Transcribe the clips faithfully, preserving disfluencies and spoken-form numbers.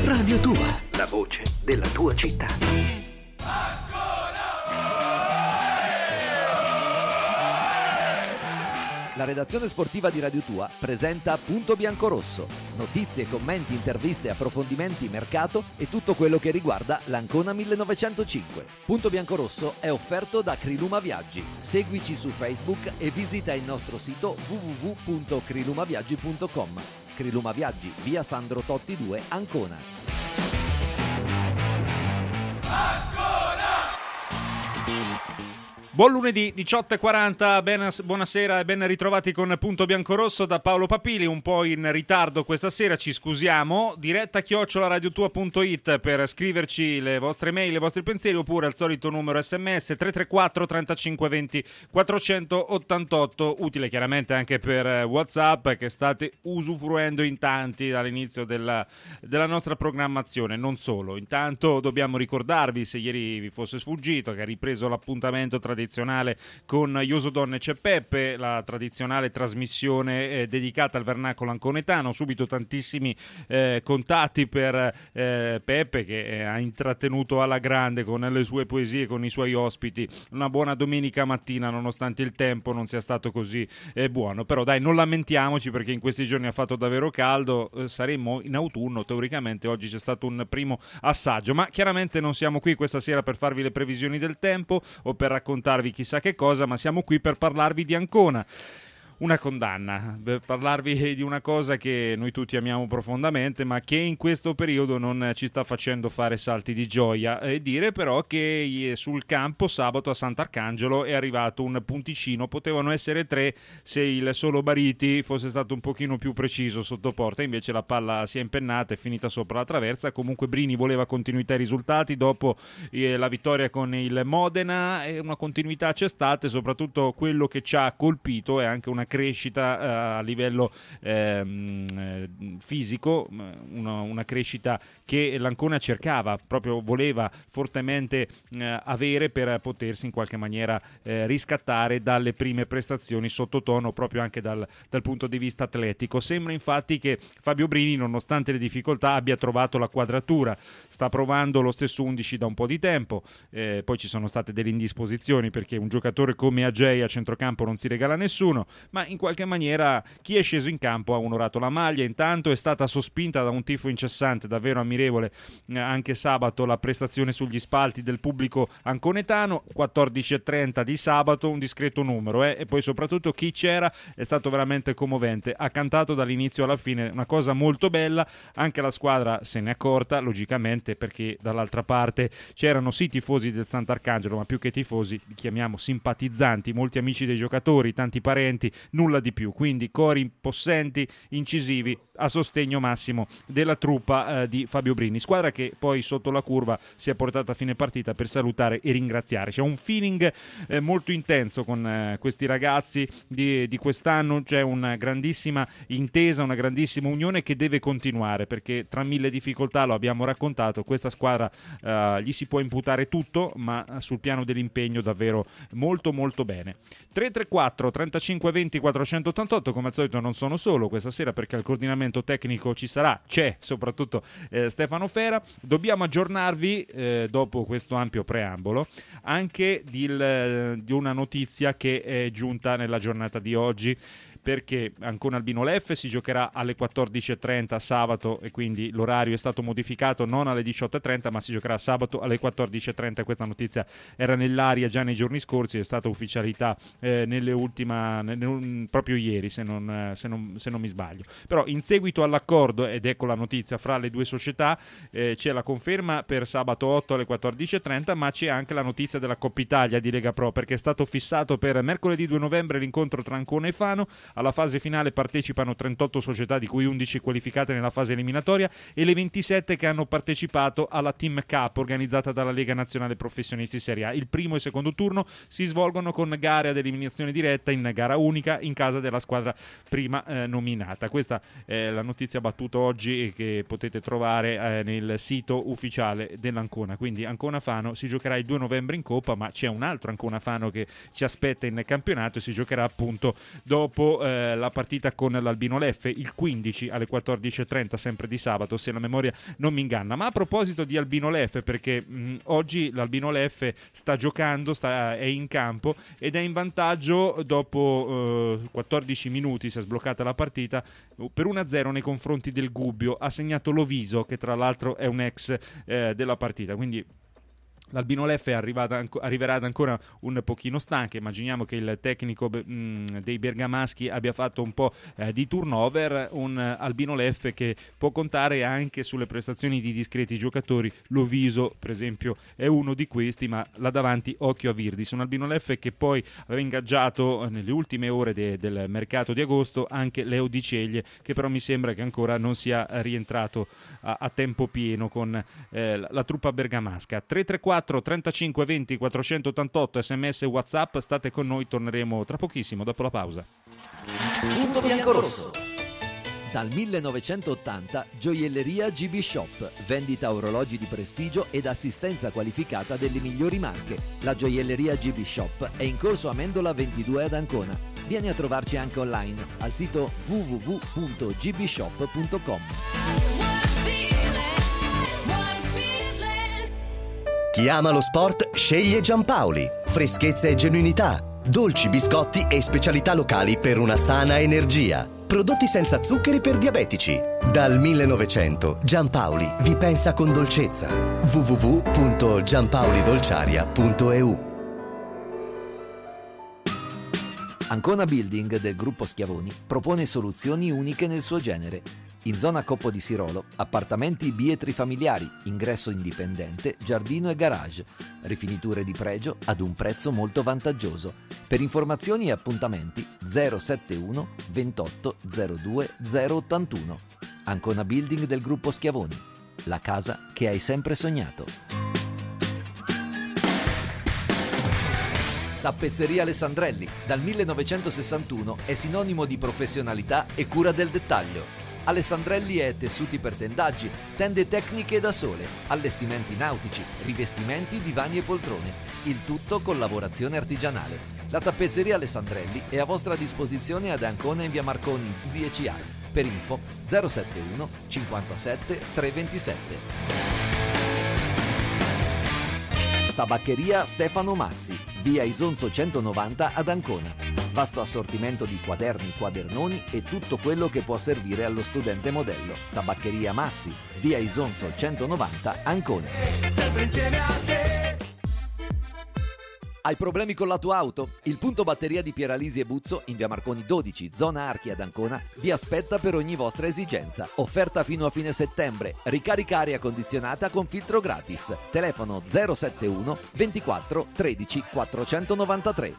Radio Tua, la voce della tua città. La redazione sportiva di Radio Tua presenta Punto Biancorosso. Notizie, commenti, interviste, approfondimenti, mercato e tutto quello che riguarda l'Ancona millenovecentocinque. Punto Biancorosso è offerto da Criluma Viaggi. Seguici su Facebook e visita il nostro sito w w w punto crilumaviaggi punto com. Criluma Viaggi, via Sandro Totti due, Ancona. Buon lunedì, diciotto e quaranta, ben, buonasera e ben ritrovati con Punto Biancorosso da Paolo Papili, un po' in ritardo questa sera, ci scusiamo, diretta chiocciola radiotua punto it per scriverci le vostre mail, i vostri pensieri, oppure al solito numero sms tre tre quattro trentacinque venti quattrocentottantotto, utile chiaramente anche per WhatsApp che state usufruendo in tanti dall'inizio della, della nostra programmazione, non solo. Intanto dobbiamo ricordarvi, se ieri vi fosse sfuggito, che ha ripreso l'appuntamento tradizionale con Ioso Donne C'è Peppe, la tradizionale trasmissione eh, dedicata al vernacolo anconetano. Subito tantissimi eh, contatti per eh, Peppe, che eh, ha intrattenuto alla grande con le sue poesie, con i suoi ospiti, una buona domenica mattina nonostante il tempo non sia stato così eh, buono. Però dai, non lamentiamoci, perché in questi giorni ha fatto davvero caldo, eh, saremmo in autunno teoricamente, oggi c'è stato un primo assaggio, ma chiaramente non siamo qui questa sera per farvi le previsioni del tempo o per raccontarvi chissà che cosa, ma siamo qui per parlarvi di Ancona. Una condanna, per parlarvi di una cosa che noi tutti amiamo profondamente, ma che in questo periodo non ci sta facendo fare salti di gioia, e dire però che sul campo sabato a Sant'Arcangelo è arrivato un punticino, potevano essere tre se il solo Bariti fosse stato un pochino più preciso sotto porta, invece la palla si è impennata e è finita sopra la traversa. Comunque Brini voleva continuità ai risultati dopo eh, la vittoria con il Modena, e una continuità c'è stata, e soprattutto quello che ci ha colpito è anche una crescita uh, a livello ehm, eh, fisico, una, una crescita che l'Ancona cercava, proprio voleva fortemente eh, avere per potersi in qualche maniera eh, riscattare dalle prime prestazioni sottotono, proprio anche dal, dal punto di vista atletico. Sembra infatti che Fabio Brini, nonostante le difficoltà, abbia trovato la quadratura, sta provando lo stesso undici da un po' di tempo, eh, poi ci sono state delle indisposizioni, perché un giocatore come Agei a centrocampo non si regala a nessuno, ma in qualche maniera chi è sceso in campo ha onorato la maglia. Intanto è stata sospinta da un tifo incessante davvero ammirevole eh, anche sabato la prestazione sugli spalti del pubblico anconetano, quattordici e trenta di sabato, un discreto numero, eh? E poi soprattutto chi c'era è stato veramente commovente, ha cantato dall'inizio alla fine, una cosa molto bella. Anche la squadra se n'è accorta, logicamente, perché dall'altra parte c'erano sì tifosi del Sant'Arcangelo, ma più che tifosi li chiamiamo simpatizzanti, molti amici dei giocatori, tanti parenti, nulla di più, quindi cori possenti, incisivi a sostegno massimo della truppa eh, di Fabio Brini, squadra che poi sotto la curva si è portata a fine partita per salutare e ringraziare. C'è un feeling eh, molto intenso con eh, questi ragazzi di, di quest'anno, c'è una grandissima intesa, una grandissima unione che deve continuare, perché tra mille difficoltà, lo abbiamo raccontato, questa squadra eh, gli si può imputare tutto, ma sul piano dell'impegno davvero molto molto bene. tre tre quattro trentacinque venti quattrocentottantotto, come al solito non sono solo questa sera, perché al coordinamento tecnico ci sarà, c'è soprattutto eh, Stefano Fera. Dobbiamo aggiornarvi eh, dopo questo ampio preambolo anche di, il, di una notizia che è giunta nella giornata di oggi, perché Ancona Albino Leffe si giocherà alle quattordici e trenta sabato, e quindi l'orario è stato modificato non alle diciotto e trenta, ma si giocherà sabato alle quattordici e trenta. Questa notizia era nell'aria già nei giorni scorsi, è stata ufficialità eh, nelle ultima, nel, proprio ieri se non, se, non, se non mi sbaglio. Però in seguito all'accordo, ed ecco la notizia, fra le due società eh, c'è la conferma per sabato otto alle quattordici e trenta, ma c'è anche la notizia della Coppa Italia di Lega Pro, perché è stato fissato per mercoledì due novembre l'incontro tra Ancona e Fano. Alla fase finale partecipano trentotto società, di cui undici qualificate nella fase eliminatoria, e le ventisette che hanno partecipato alla Team Cup organizzata dalla Lega Nazionale Professionisti Serie A. Il primo e secondo turno si svolgono con gare ad eliminazione diretta in gara unica in casa della squadra prima eh, nominata. Questa è la notizia battuta oggi e che potete trovare eh, nel sito ufficiale dell'Ancona. Quindi Ancona Fano si giocherà il due novembre in Coppa, ma c'è un altro Ancona Fano che ci aspetta in campionato e si giocherà appunto dopo dopo eh, la partita con l'Albino Leffe il quindici alle quattordici e trenta, sempre di sabato, se la memoria non mi inganna. Ma a proposito di Albino Leffe, perché mh, oggi l'Albino Leffe sta giocando, sta, è in campo ed è in vantaggio dopo eh, quattordici minuti, si è sbloccata la partita per uno a zero nei confronti del Gubbio. Ha segnato Loviso, che tra l'altro è un ex eh, della partita, quindi l'Albino Leffe arriverà ad ancora un pochino stanca. Immaginiamo che il tecnico mh, dei bergamaschi abbia fatto un po' eh, di turnover, un Albino Leffe che può contare anche sulle prestazioni di discreti giocatori. Loviso per esempio è uno di questi, ma là davanti occhio a Virdis, un Albino Leffe che poi aveva ingaggiato nelle ultime ore de- del mercato di agosto anche Leo Di Ceglie, che però mi sembra che ancora non sia rientrato a, a tempo pieno con eh, la, la truppa bergamasca. tre tre quattro trentacinque venti quattrocentottantotto sms WhatsApp, state con noi, torneremo tra pochissimo dopo la pausa. Punto biancorosso. Dal millenovecentottanta Gioielleria G B Shop, vendita orologi di prestigio ed assistenza qualificata delle migliori marche. La Gioielleria G B Shop è in corso Amendola ventidue ad Ancona. Vieni a trovarci anche online al sito w w w punto g b shop punto com. Chi ama lo sport sceglie Giampaoli. Freschezza e genuinità, dolci, biscotti e specialità locali per una sana energia. Prodotti senza zuccheri per diabetici. Dal millenovecento Giampaoli vi pensa con dolcezza. w w w punto giampaolidolciaria punto e u. Ancona Building del gruppo Schiavoni propone soluzioni uniche nel suo genere. In zona Coppo di Sirolo, appartamenti bietri familiari, ingresso indipendente, giardino e garage, rifiniture di pregio ad un prezzo molto vantaggioso. Per informazioni e appuntamenti zero settantuno ventotto zero due zero ottantuno. Ancona Building del gruppo Schiavoni, la casa che hai sempre sognato. Tappezzeria Alessandrelli, dal millenovecentosessantuno è sinonimo di professionalità e cura del dettaglio. Alessandrelli è tessuti per tendaggi, tende tecniche da sole, allestimenti nautici, rivestimenti, divani e poltrone, il tutto con lavorazione artigianale. La tappezzeria Alessandrelli è a vostra disposizione ad Ancona in via Marconi dieci A. Per info zero settantuno cinquantasette trecentoventisette. Tabaccheria Stefano Massi, via Isonzo centonovanta ad Ancona. Vasto assortimento di quaderni, quadernoni e tutto quello che può servire allo studente modello. Tabaccheria Massi, via Isonzo centonovanta, Ancona. Sempre insieme a te. Hai problemi con la tua auto? Il punto batteria di Pieralisi e Buzzo in via Marconi dodici, zona Archi ad Ancona, vi aspetta per ogni vostra esigenza. Offerta fino a fine settembre. Ricarica aria condizionata con filtro gratis. Telefono zero settantuno ventiquattro tredici quattrocentonovantatré.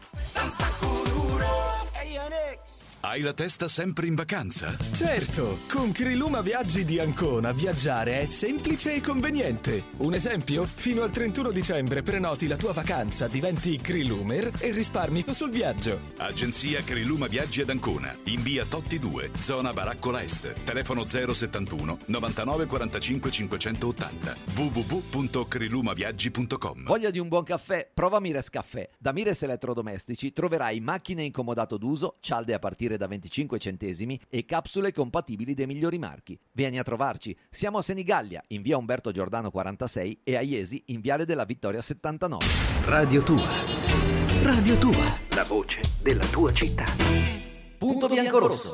Hai la testa sempre in vacanza? Certo, con Criluma Viaggi di Ancona viaggiare è semplice e conveniente. Un esempio? Fino al trentuno dicembre prenoti la tua vacanza, diventi Crilumer e risparmi sul viaggio. Agenzia Criluma Viaggi ad Ancona, in via Totti due, zona Baraccola Est. Telefono zero settantuno novantanove quarantacinque cinquecentottanta. w w w punto crilumaviaggi punto com. Voglia di un buon caffè? Prova Mires Caffè. Da Mires Elettrodomestici troverai macchine in comodato d'uso, cialde a partire da venticinque centesimi e capsule compatibili dei migliori marchi. Vieni a trovarci. Siamo a Senigallia, in via Umberto Giordano quarantasei e a Iesi, in viale della Vittoria settantanove. Radio Tua. Radio Tua. La voce della tua città. Punto biancorosso.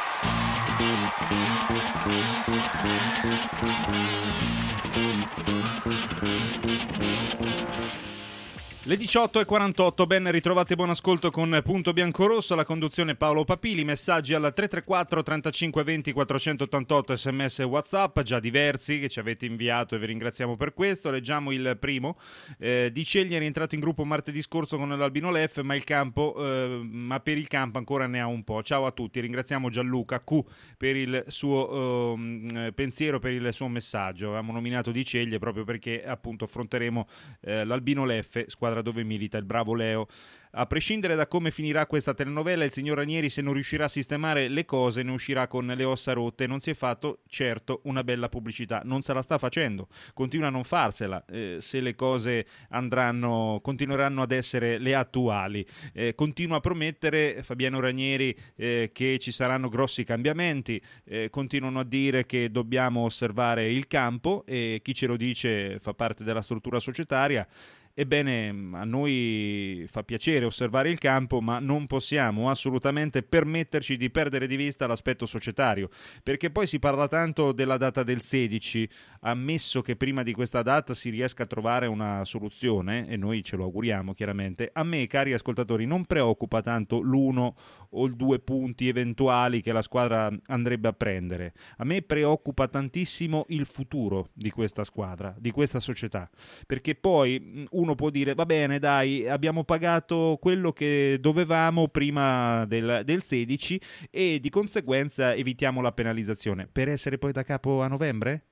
Le diciotto e quarantotto, ben ritrovati, buon ascolto con Punto Biancorosso, la conduzione Paolo Papili, messaggi al tre tre quattro trentacinque venti quattrocentottantotto, sms WhatsApp, già diversi che ci avete inviato e vi ringraziamo per questo. Leggiamo il primo. eh, Di Ceglie è rientrato in gruppo martedì scorso con l'Albino Leffe, ma il campo eh, ma per il campo ancora ne ha un po'. Ciao a tutti, ringraziamo Gianluca Q per il suo eh, pensiero, per il suo messaggio. Abbiamo nominato Di Ceglie proprio perché appunto affronteremo eh, l'Albino Leffe, squadra squadra dove milita il bravo Leo. A prescindere da come finirà questa telenovela, il signor Ranieri, se non riuscirà a sistemare le cose, ne uscirà con le ossa rotte. Non si è fatto certo una bella pubblicità, non se la sta facendo, continua a non farsela. Eh, se le cose andranno, continueranno ad essere le attuali, eh, continua a promettere Fabiano Ranieri eh, che ci saranno grossi cambiamenti, eh, continuano a dire che dobbiamo osservare il campo, e chi ce lo dice fa parte della struttura societaria. Ebbene, a noi fa piacere osservare il campo, ma non possiamo assolutamente permetterci di perdere di vista l'aspetto societario, perché poi si parla tanto della data del sedici, ammesso che prima di questa data si riesca a trovare una soluzione, e noi ce lo auguriamo chiaramente. A me, cari ascoltatori, non preoccupa tanto l'uno o il due punti eventuali che la squadra andrebbe a prendere. A me preoccupa tantissimo il futuro di questa squadra, di questa società, perché poi uno può dire va bene, dai, abbiamo pagato quello che dovevamo prima del, del sedici e di conseguenza evitiamo la penalizzazione, per essere poi da capo a novembre?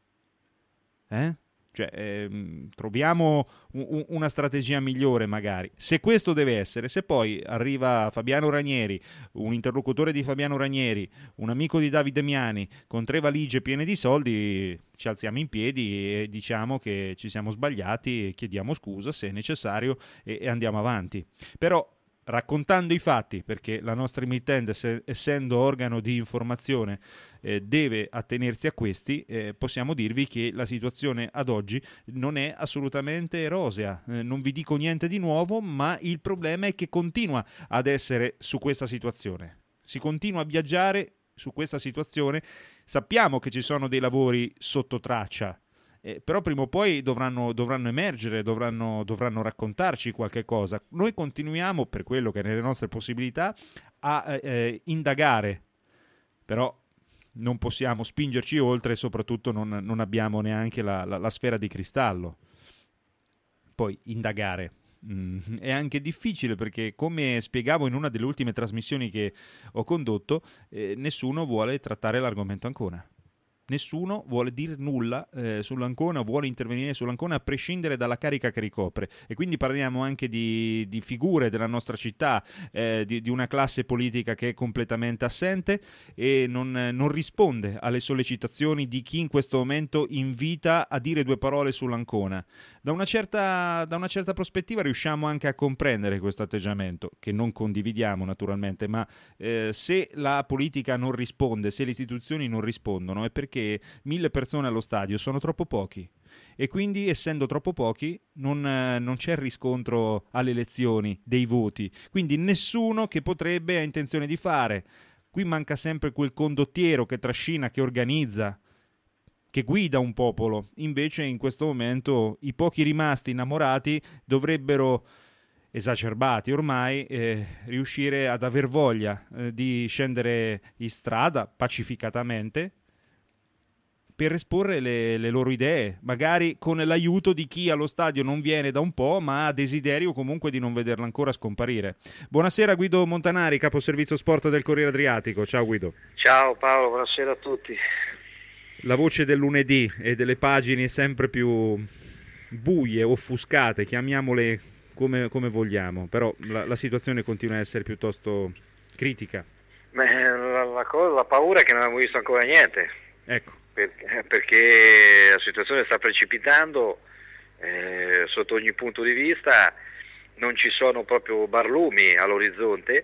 Eh? Cioè, ehm, troviamo un, una strategia migliore magari. Se questo deve essere, se poi arriva Fabiano Ranieri, un interlocutore di Fabiano Ranieri, un amico di Davide Miani, con tre valigie piene di soldi, ci alziamo in piedi e diciamo che ci siamo sbagliati e chiediamo scusa se è necessario e, e andiamo avanti. Però raccontando i fatti, perché la nostra emittente, se, essendo organo di informazione, eh, deve attenersi a questi, eh, possiamo dirvi che la situazione ad oggi non è assolutamente rosea. Eh, non vi dico niente di nuovo, ma il problema è che continua ad essere su questa situazione. Si continua a viaggiare su questa situazione. Sappiamo che ci sono dei lavori sotto traccia, Eh, però prima o poi dovranno, dovranno emergere, dovranno, dovranno raccontarci qualche cosa. Noi continuiamo, per quello che è nelle nostre possibilità, a eh, indagare, però non possiamo spingerci oltre e soprattutto non, non abbiamo neanche la, la, la sfera di cristallo. Poi indagare mm, è anche difficile, perché, come spiegavo in una delle ultime trasmissioni che ho condotto, eh, nessuno vuole trattare l'argomento Ancona. Nessuno vuole dire nulla eh, sull'Ancona, vuole intervenire sull'Ancona a prescindere dalla carica che ricopre, e quindi parliamo anche di, di figure della nostra città, eh, di, di una classe politica che è completamente assente e non, non risponde alle sollecitazioni di chi in questo momento invita a dire due parole sull'Ancona. Da una certa, da una certa prospettiva riusciamo anche a comprendere questo atteggiamento, che non condividiamo naturalmente, ma eh, se la politica non risponde, se le istituzioni non rispondono, è perché mille persone allo stadio sono troppo pochi, e quindi, essendo troppo pochi, non, eh, non c'è riscontro alle elezioni dei voti, quindi nessuno che potrebbe ha intenzione di fare. Qui manca sempre quel condottiero che trascina, che organizza, che guida un popolo. Invece in questo momento i pochi rimasti innamorati dovrebbero, esacerbati ormai, eh, riuscire ad aver voglia eh, di scendere in strada pacificatamente per esporre le, le loro idee, magari con l'aiuto di chi allo stadio non viene da un po', ma ha desiderio comunque di non vederla ancora scomparire. Buonasera Guido Montanari, capo servizio sport del Corriere Adriatico. Ciao Guido. Ciao Paolo, buonasera a tutti. La voce del lunedì e delle pagine sempre più buie, offuscate, chiamiamole come, come vogliamo, però la, la situazione continua a essere piuttosto critica. Beh, la, la, cosa, la paura è che non abbiamo visto ancora niente. Ecco. Perché, perché la situazione sta precipitando eh, sotto ogni punto di vista, non ci sono proprio barlumi all'orizzonte.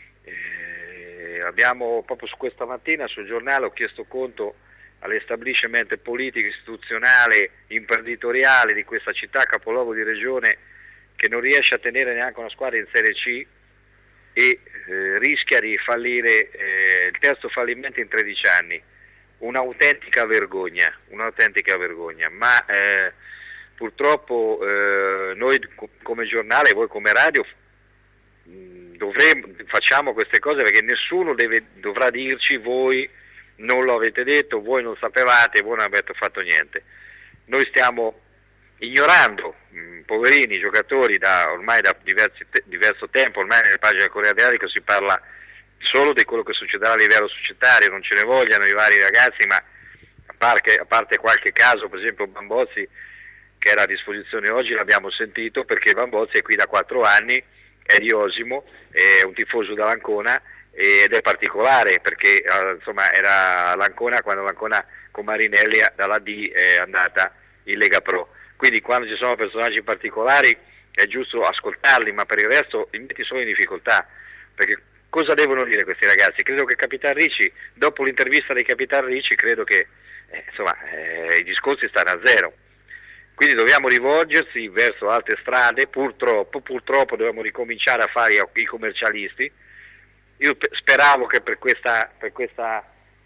Eh, abbiamo proprio su questa mattina sul giornale ho chiesto conto all'establishment politico, istituzionale, imprenditoriale di questa città, capoluogo di regione, che non riesce a tenere neanche una squadra in Serie C e eh, rischia di fallire, eh, il terzo fallimento in tredici anni. Un'autentica vergogna, un'autentica vergogna, ma eh, purtroppo eh, noi come giornale e voi come radio mh, dovremo, facciamo queste cose perché nessuno deve, dovrà dirci voi non lo avete detto, voi non sapevate, voi non avete fatto niente. Noi stiamo ignorando, mh, poverini giocatori, da ormai da diversi te- diverso tempo, ormai nelle pagine del Corriere Adriatico si parla solo di quello che succederà a livello societario, non ce ne vogliano i vari ragazzi, ma a parte, a parte qualche caso, per esempio Bambozzi, che era a disposizione oggi, l'abbiamo sentito, perché Van Bozzi è qui da quattro anni, è di Osimo, è un tifoso dell'Ancona ed è particolare perché eh, insomma era l'Ancona quando l'Ancona con Marinelli dalla D è andata in Lega Pro, quindi quando ci sono personaggi particolari è giusto ascoltarli, ma per il resto li metti solo in difficoltà, perché cosa devono dire questi ragazzi? Credo che Capitan Ricci, dopo l'intervista di Capitan Ricci, credo che eh, insomma eh, i discorsi stanno a zero, quindi dobbiamo rivolgersi verso altre strade, purtroppo, purtroppo dobbiamo ricominciare a fare i commercialisti. Io speravo che per questa, per questa,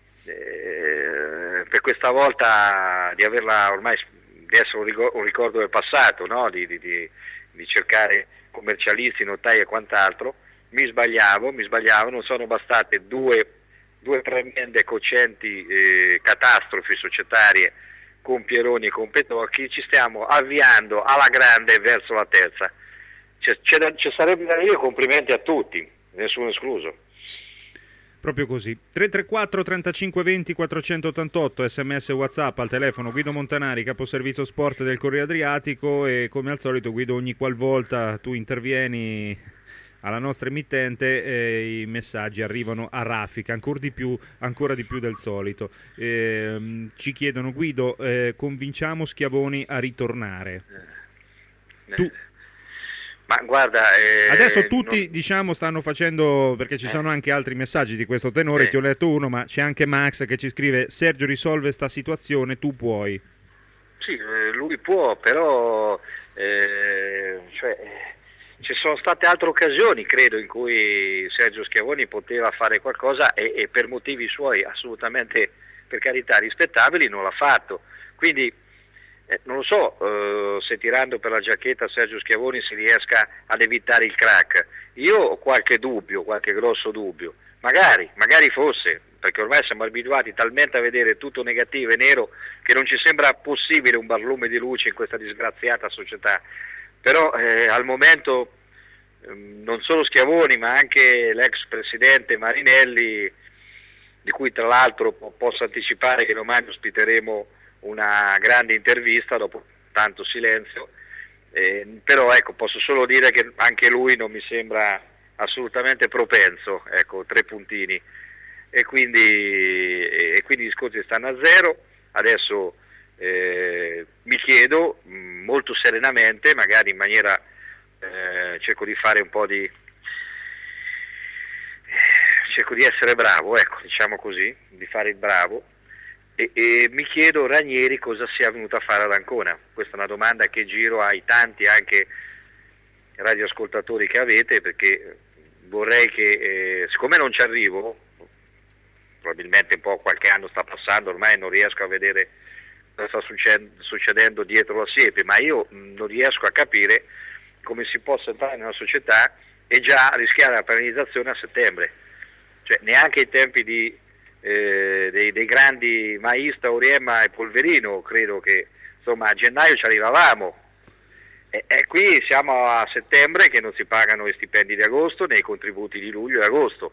eh, per questa volta di averla ormai, di essere un ricordo, un ricordo del passato, no? di, di, di, di cercare commercialisti, notai e quant'altro. Mi sbagliavo, mi sbagliavo, non sono bastate due, due tremende cocenti eh, catastrofi societarie con Pieroni e con Petocchi, ci stiamo avviando alla grande verso la terza. C'è, c'è da, ci sarebbe da dire complimenti a tutti, nessuno escluso. Proprio così. tre tre quattro trentacinque venti quattrocentottantotto, sms WhatsApp al telefono Guido Montanari, caposervizio sport del Corriere Adriatico, e come al solito Guido, ogni qualvolta tu intervieni alla nostra emittente eh, i messaggi arrivano a raffica, ancora di più, ancora di più del solito. Eh, ci chiedono: Guido, eh, convinciamo Schiavoni a ritornare. Eh. Tu Ma guarda, eh, adesso tutti non... diciamo stanno facendo, perché ci eh. sono anche altri messaggi di questo tenore, eh. ti ho letto uno, ma c'è anche Max che ci scrive: Sergio risolve sta situazione, tu puoi. Sì, eh, lui può, però eh, cioè, ci sono state altre occasioni, credo, in cui Sergio Schiavoni poteva fare qualcosa e, e per motivi suoi assolutamente, per carità, rispettabili, non l'ha fatto. Quindi Eh, non lo so eh, se tirando per la giacchetta Sergio Schiavoni si riesca ad evitare il crack. Io ho qualche dubbio, qualche grosso dubbio, magari, magari fosse, perché ormai siamo abituati talmente a vedere tutto negativo e nero che non ci sembra possibile un barlume di luce in questa disgraziata società. Però eh, al momento eh, non solo Schiavoni ma anche l'ex presidente Marinelli, di cui tra l'altro posso anticipare che domani ospiteremo una grande intervista dopo tanto silenzio, eh, però ecco, posso solo dire che anche lui non mi sembra assolutamente propenso, ecco, tre puntini, e quindi, e quindi i discorsi stanno a zero. Adesso eh, mi chiedo mh, molto serenamente, magari in maniera eh, cerco di fare un po' di eh, cerco di essere bravo, ecco, diciamo così, di fare il bravo. E, e mi chiedo Ranieri cosa sia venuto a fare ad Ancona. Questa è una domanda che giro ai tanti anche radioascoltatori che avete, perché vorrei che, eh, siccome non ci arrivo, probabilmente un po' qualche anno sta passando, ormai non riesco a vedere cosa sta succedendo, succedendo dietro la siepe, ma io non riesco a capire come si possa entrare nella società e già rischiare la penalizzazione a settembre, cioè neanche ai tempi di Eh, dei, dei grandi Maista, Auriemma e Polverino, credo che insomma a gennaio ci arrivavamo, e, e qui siamo a settembre che non si pagano gli stipendi di agosto né i contributi di luglio e agosto.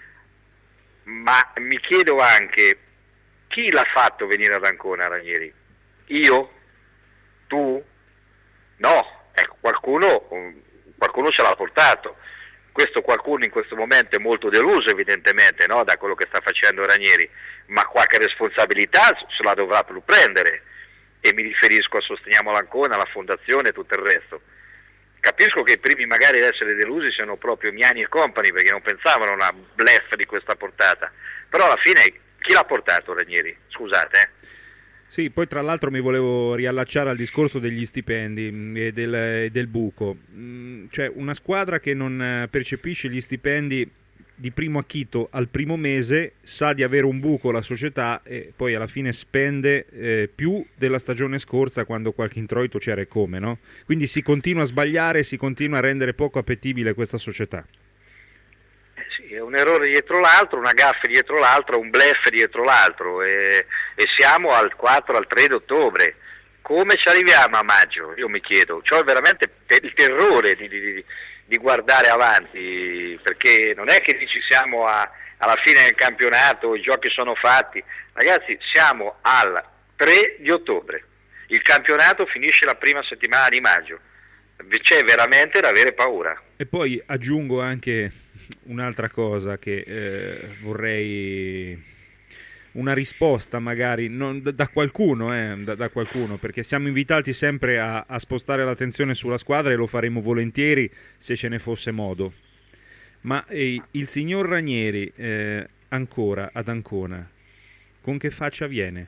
Ma mi chiedo anche chi l'ha fatto venire ad Ancona Ranieri? Io? Tu? No, ecco, qualcuno, qualcuno ce l'ha portato. Questo qualcuno in questo momento è molto deluso evidentemente, no, da quello che sta facendo Ranieri, ma qualche responsabilità se la dovrà più prendere, e mi riferisco a Sosteniamo l'Ancona, la fondazione e tutto il resto. Capisco che i primi magari ad essere delusi siano proprio Miani e compagni, perché non pensavano a una bluff di questa portata, però alla fine chi l'ha portato Ranieri? Scusate eh. Sì, poi tra l'altro mi volevo riallacciare al discorso degli stipendi mh, e del, e del buco. Mh, cioè una squadra che non percepisce gli stipendi di primo acchito al primo mese sa di avere un buco la società, e poi alla fine spende eh, più della stagione scorsa, quando qualche introito c'era e come, no? Quindi si continua a sbagliare, si continua a rendere poco appetibile questa società. Sì, è un errore dietro l'altro, una gaffe dietro l'altro, un bluff dietro l'altro, e, e siamo al quattro, al tre d'ottobre. Come ci arriviamo a maggio? Io mi chiedo, c'ho veramente il terrore di, di, di guardare avanti, perché non è che ci siamo a, alla fine del campionato, i giochi sono fatti, ragazzi, siamo al tre di ottobre, il campionato finisce la prima settimana di maggio, c'è veramente da avere paura. E poi aggiungo anche un'altra cosa che eh, vorrei, una risposta magari non, da, da qualcuno, eh, da, da qualcuno, perché siamo invitati sempre a, a spostare l'attenzione sulla squadra e lo faremo volentieri se ce ne fosse modo. Ma eh, il signor Ranieri eh, ancora ad Ancona, con che faccia viene?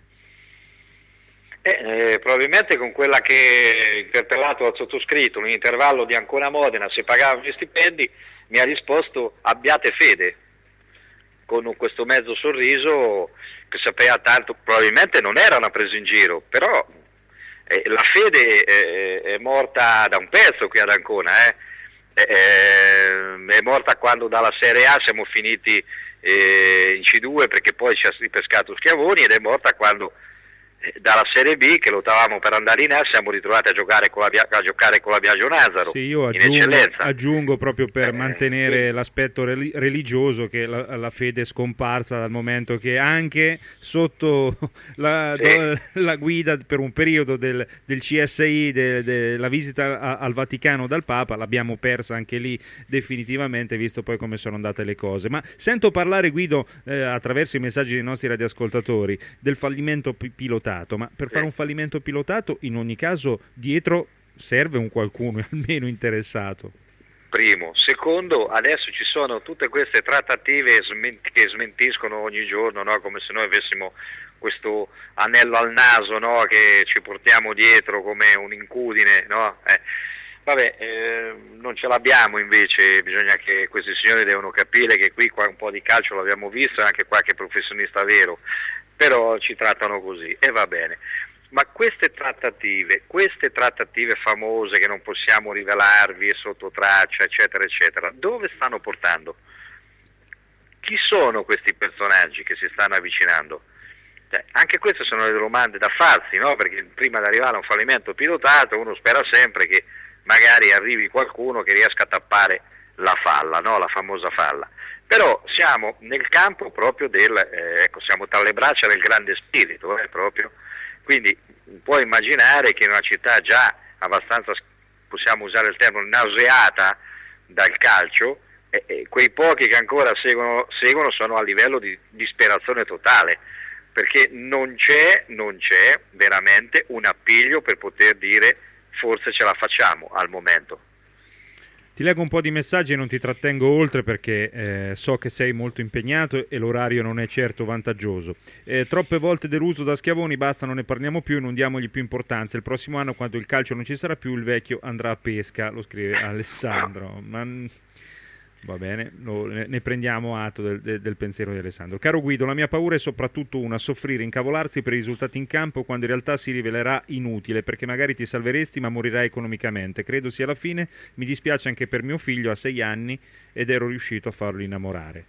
Eh, eh, probabilmente con quella che interpellato al sottoscritto in un intervallo di Ancona Modena se pagavano gli stipendi, mi ha risposto abbiate fede, con questo mezzo sorriso che sapeva tanto, probabilmente non era una presa in giro, però eh, la fede eh, è morta da un pezzo qui ad Ancona, eh. Eh, è morta quando dalla Serie A siamo finiti eh, in C due perché poi ci ha ripescato Schiavoni, ed è morta quando dalla Serie B, che lottavamo per andare in A, siamo ritrovati a giocare con la, a giocare con la Biagio Nazaro. Sì, io aggiungo, aggiungo proprio per eh, mantenere sì. l'aspetto religioso che la, la fede è scomparsa dal momento che anche sotto la, sì. la guida per un periodo del, del C S I, de, de, la visita a, al Vaticano dal Papa, l'abbiamo persa anche lì definitivamente, visto poi come sono andate le cose. Ma sento parlare, Guido, eh, attraverso i messaggi dei nostri radioascoltatori, del fallimento p- pilotato. Ma per fare un fallimento pilotato, in ogni caso, dietro serve un qualcuno almeno interessato. Primo. Secondo, adesso ci sono tutte queste trattative smenti- che smentiscono ogni giorno, no? Come se noi avessimo questo anello al naso, no? Che ci portiamo dietro come un'incudine, no? Eh. Vabbè, eh, non ce l'abbiamo invece, bisogna che questi signori devono capire che qui qua un po' di calcio l'abbiamo visto, anche qualche professionista vero, però ci trattano così e va bene. Ma queste trattative, queste trattative famose che non possiamo rivelarvi e sotto traccia, eccetera, eccetera, dove stanno portando? Chi sono questi personaggi che si stanno avvicinando? Cioè, anche queste sono le domande da farsi, no? Perché prima di arrivare a un fallimento pilotato uno spera sempre che magari arrivi qualcuno che riesca a tappare la falla, no? La famosa falla. Però siamo nel campo proprio del, eh, ecco, siamo tra le braccia del grande spirito, eh, proprio. Quindi puoi immaginare che in una città già abbastanza, possiamo usare il termine, nauseata dal calcio, eh, eh, quei pochi che ancora seguono, seguono sono a livello di disperazione totale, perché non c'è, non c'è veramente un appiglio per poter dire forse ce la facciamo al momento. Ti leggo un po' di messaggi e non ti trattengo oltre perché eh, so che sei molto impegnato e l'orario non è certo vantaggioso. Eh, troppe volte deluso da Schiavoni, basta, non ne parliamo più, non diamogli più importanza. Il prossimo anno, quando il calcio non ci sarà più, il vecchio andrà a pesca, lo scrive Alessandro. Ma va bene, lo, ne prendiamo atto del, del, del pensiero di Alessandro. Caro Guido, la mia paura è soprattutto una: soffrire, incavolarsi per i risultati in campo quando in realtà si rivelerà inutile, perché magari ti salveresti ma morirai economicamente. Credo sia la fine. Mi dispiace anche per mio figlio, ha sei anni ed ero riuscito a farlo innamorare.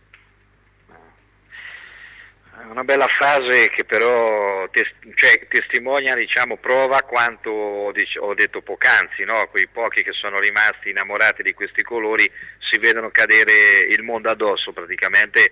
Una bella frase che però tes- cioè, testimonia, diciamo, prova quanto ho detto poc'anzi, no? Quei pochi che sono rimasti innamorati di questi colori si vedono cadere il mondo addosso praticamente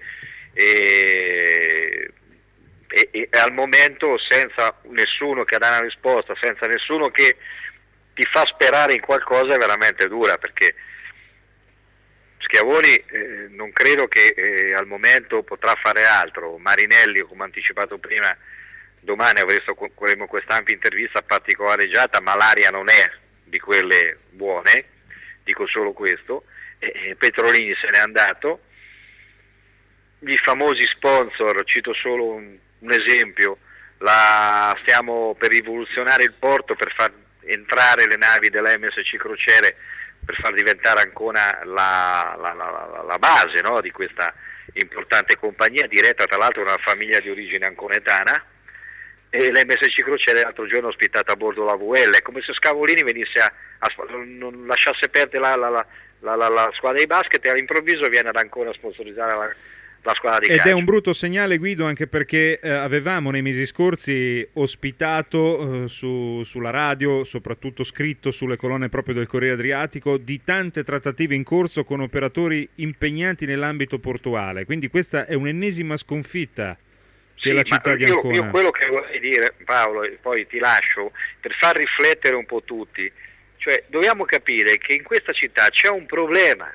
e, e, e al momento senza nessuno che dà una risposta, senza nessuno che ti fa sperare in qualcosa, è veramente dura, perché Schiavoni eh, non credo che eh, al momento potrà fare altro. Marinelli, come anticipato prima, domani avremo questa ampia intervista particolareggiata, ma l'aria non è di quelle buone, dico solo questo. Eh, Petrolini se n'è andato, gli famosi sponsor, cito solo un, un esempio, la, stiamo per rivoluzionare il porto per far entrare le navi della M S C Crociere, per far diventare ancora la, la, la, la base, no, di questa importante compagnia, diretta tra l'altro da una famiglia di origine anconetana, e l'M S C Crociere l'altro giorno ospitata a bordo la V L. È come se Scavolini venisse a, a non lasciasse perdere la, la, la, la, la, la squadra di basket e all'improvviso viene ad Ancona a sponsorizzare la, la squadra di Ed calcio. È un brutto segnale, Guido, anche perché eh, avevamo nei mesi scorsi ospitato eh, su, sulla radio, soprattutto scritto sulle colonne proprio del Corriere Adriatico, di tante trattative in corso con operatori impegnati nell'ambito portuale, quindi questa è un'ennesima sconfitta che sì, la città di Ancona. Io, io quello che vorrei dire, Paolo, e poi ti lascio, per far riflettere un po' tutti, cioè dobbiamo capire che in questa città c'è un problema,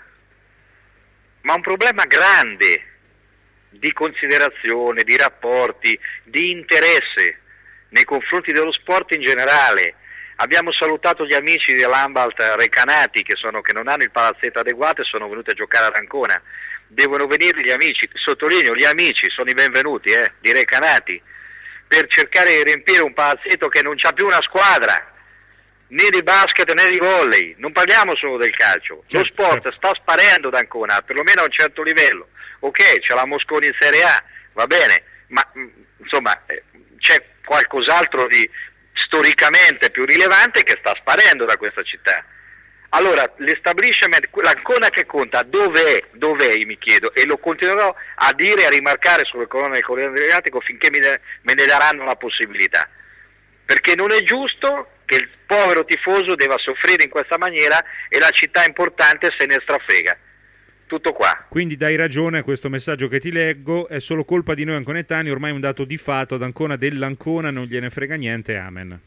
ma un problema grande, di considerazione, di rapporti, di interesse nei confronti dello sport in generale. Abbiamo salutato gli amici dell'Anvalt Recanati che, sono, che non hanno il palazzetto adeguato e sono venuti a giocare ad Ancona. Devono venire gli amici, sottolineo gli amici, sono i benvenuti eh, di Recanati, per cercare di riempire un palazzetto che non c'ha più una squadra, né di basket né di volley, non parliamo solo del calcio, certo, lo sport certo. sta sparendo da Ancona, perlomeno a un certo livello. Ok, c'è la Mosconi in Serie A, va bene, ma insomma c'è qualcos'altro di storicamente più rilevante che sta sparendo da questa città. Allora, l'establishment, l'Ancona che conta, dov'è? Dov'è, mi chiedo, e lo continuerò a dire e a rimarcare sulle colonne del Corriere Adriatico finché mi de- me ne daranno la possibilità, perché non è giusto che il povero tifoso debba soffrire in questa maniera e la città importante se ne strafrega. Tutto qua. Quindi dai ragione a questo messaggio che ti leggo, è solo colpa di noi anconetani, ormai è un dato di fatto, ad Ancona dell'Ancona non gliene frega niente, amen.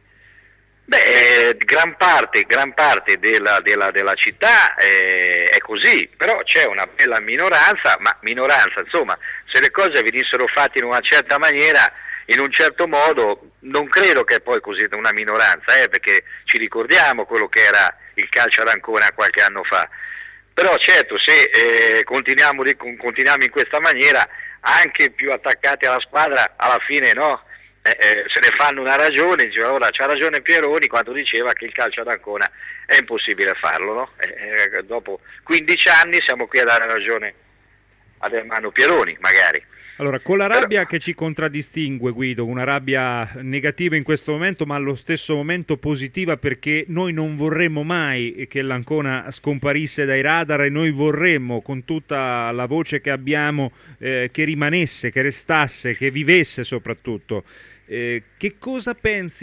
Beh, gran parte, gran parte della, della, della città eh, è così, però c'è una bella minoranza, ma minoranza, insomma, se le cose venissero fatte in una certa maniera, in un certo modo, non credo che è poi così una minoranza, eh, perché ci ricordiamo quello che era il calcio ad Ancona qualche anno fa. Però certo, se eh, continuiamo, di, continuiamo in questa maniera, anche più attaccati alla squadra, alla fine no, eh, eh, se ne fanno una ragione, dice, allora c'ha ragione Pieroni quando diceva che il calcio ad Ancona è impossibile farlo, no? Eh, eh, dopo quindici anni siamo qui a dare ragione ad Ermanno Pieroni, magari. Allora, con la rabbia Però... che ci contraddistingue, Guido, una rabbia negativa in questo momento, ma allo stesso momento positiva, perché noi non vorremmo mai che l'Ancona scomparisse dai radar e noi vorremmo, con tutta la voce che abbiamo, eh, che rimanesse, che restasse, che vivesse soprattutto. Eh, che cosa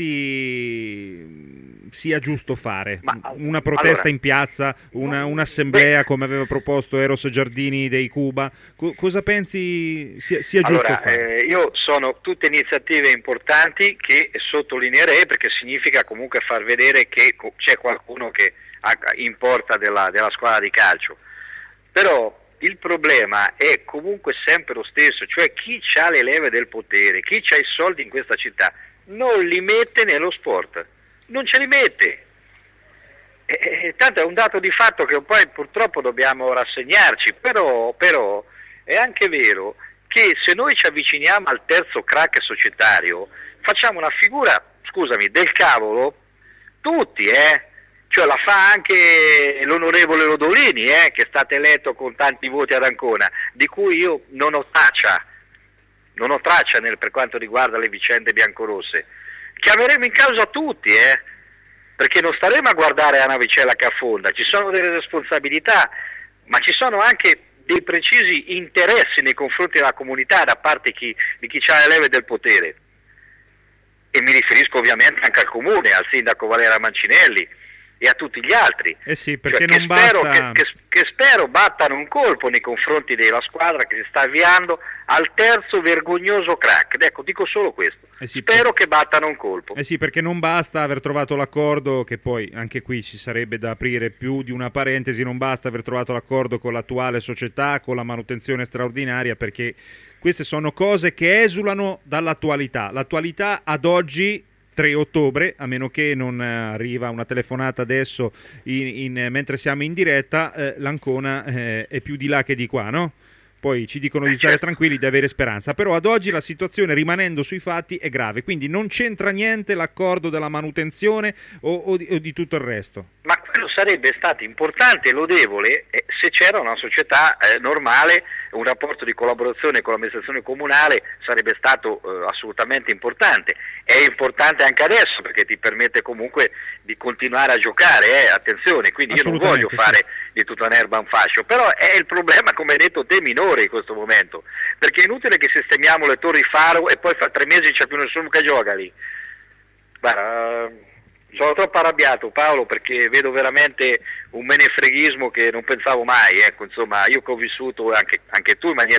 pensi sia giusto fare? Ma, una protesta allora, in piazza, una, un'assemblea beh, come aveva proposto Eros Giardini dei Cuba? Co- cosa pensi sia, sia giusto allora, fare? Eh, io sono tutte iniziative importanti che sottolineerei, perché significa comunque far vedere che c'è qualcuno che importa della, della squadra di calcio. Però il problema è comunque sempre lo stesso, cioè chi ha le leve del potere, chi ha i soldi in questa città, non li mette nello sport, non ce li mette. E, e, tanto è un dato di fatto che poi purtroppo dobbiamo rassegnarci, però, però è anche vero che se noi ci avviciniamo al terzo crack societario, facciamo una figura, scusami, del cavolo, tutti, eh? Cioè la fa anche l'onorevole Rodolini, eh, che è stato eletto con tanti voti ad Ancona, di cui io non ho traccia, non ho traccia nel, per quanto riguarda le vicende biancorosse. Chiameremo in causa tutti, eh, perché non staremo a guardare a una vicella che affonda, ci sono delle responsabilità, ma ci sono anche dei precisi interessi nei confronti della comunità da parte chi, di chi ha le leve del potere. E mi riferisco ovviamente anche al comune, al sindaco Valera Mancinelli e a tutti gli altri, eh sì, perché cioè, non che, spero, basta... che, che, che spero battano un colpo nei confronti della squadra che si sta avviando al terzo vergognoso crack. Ecco, dico solo questo, eh sì, spero per... che battano un colpo. Eh sì, perché non basta aver trovato l'accordo, che poi anche qui ci sarebbe da aprire più di una parentesi, non basta aver trovato l'accordo con l'attuale società, con la manutenzione straordinaria, perché queste sono cose che esulano dall'attualità. L'attualità ad oggi, tre ottobre, a meno che non arriva una telefonata adesso in, in, mentre siamo in diretta, eh, l'Ancona eh, è più di là che di qua, no? Poi ci dicono di stare tranquilli, di avere speranza, però ad oggi la situazione, rimanendo sui fatti, è grave, quindi non c'entra niente l'accordo della manutenzione o, o, di, o di tutto il resto. Ma quello sarebbe stato importante e lodevole eh, se c'era una società eh, normale, un rapporto di collaborazione con l'amministrazione comunale sarebbe stato eh, assolutamente importante. È importante anche adesso perché ti permette comunque di continuare a giocare, eh, attenzione, quindi io non voglio fare sì. di tutta un'erba un fascio, però è il problema, come hai detto te, minore in questo momento, perché è inutile che sistemiamo le torri faro e poi fra tre mesi c'è più nessuno che gioca lì. Guarda, sono troppo arrabbiato, Paolo, perché vedo veramente un menefreghismo che non pensavo mai, ecco, insomma, io che ho vissuto, anche, anche tu in maniera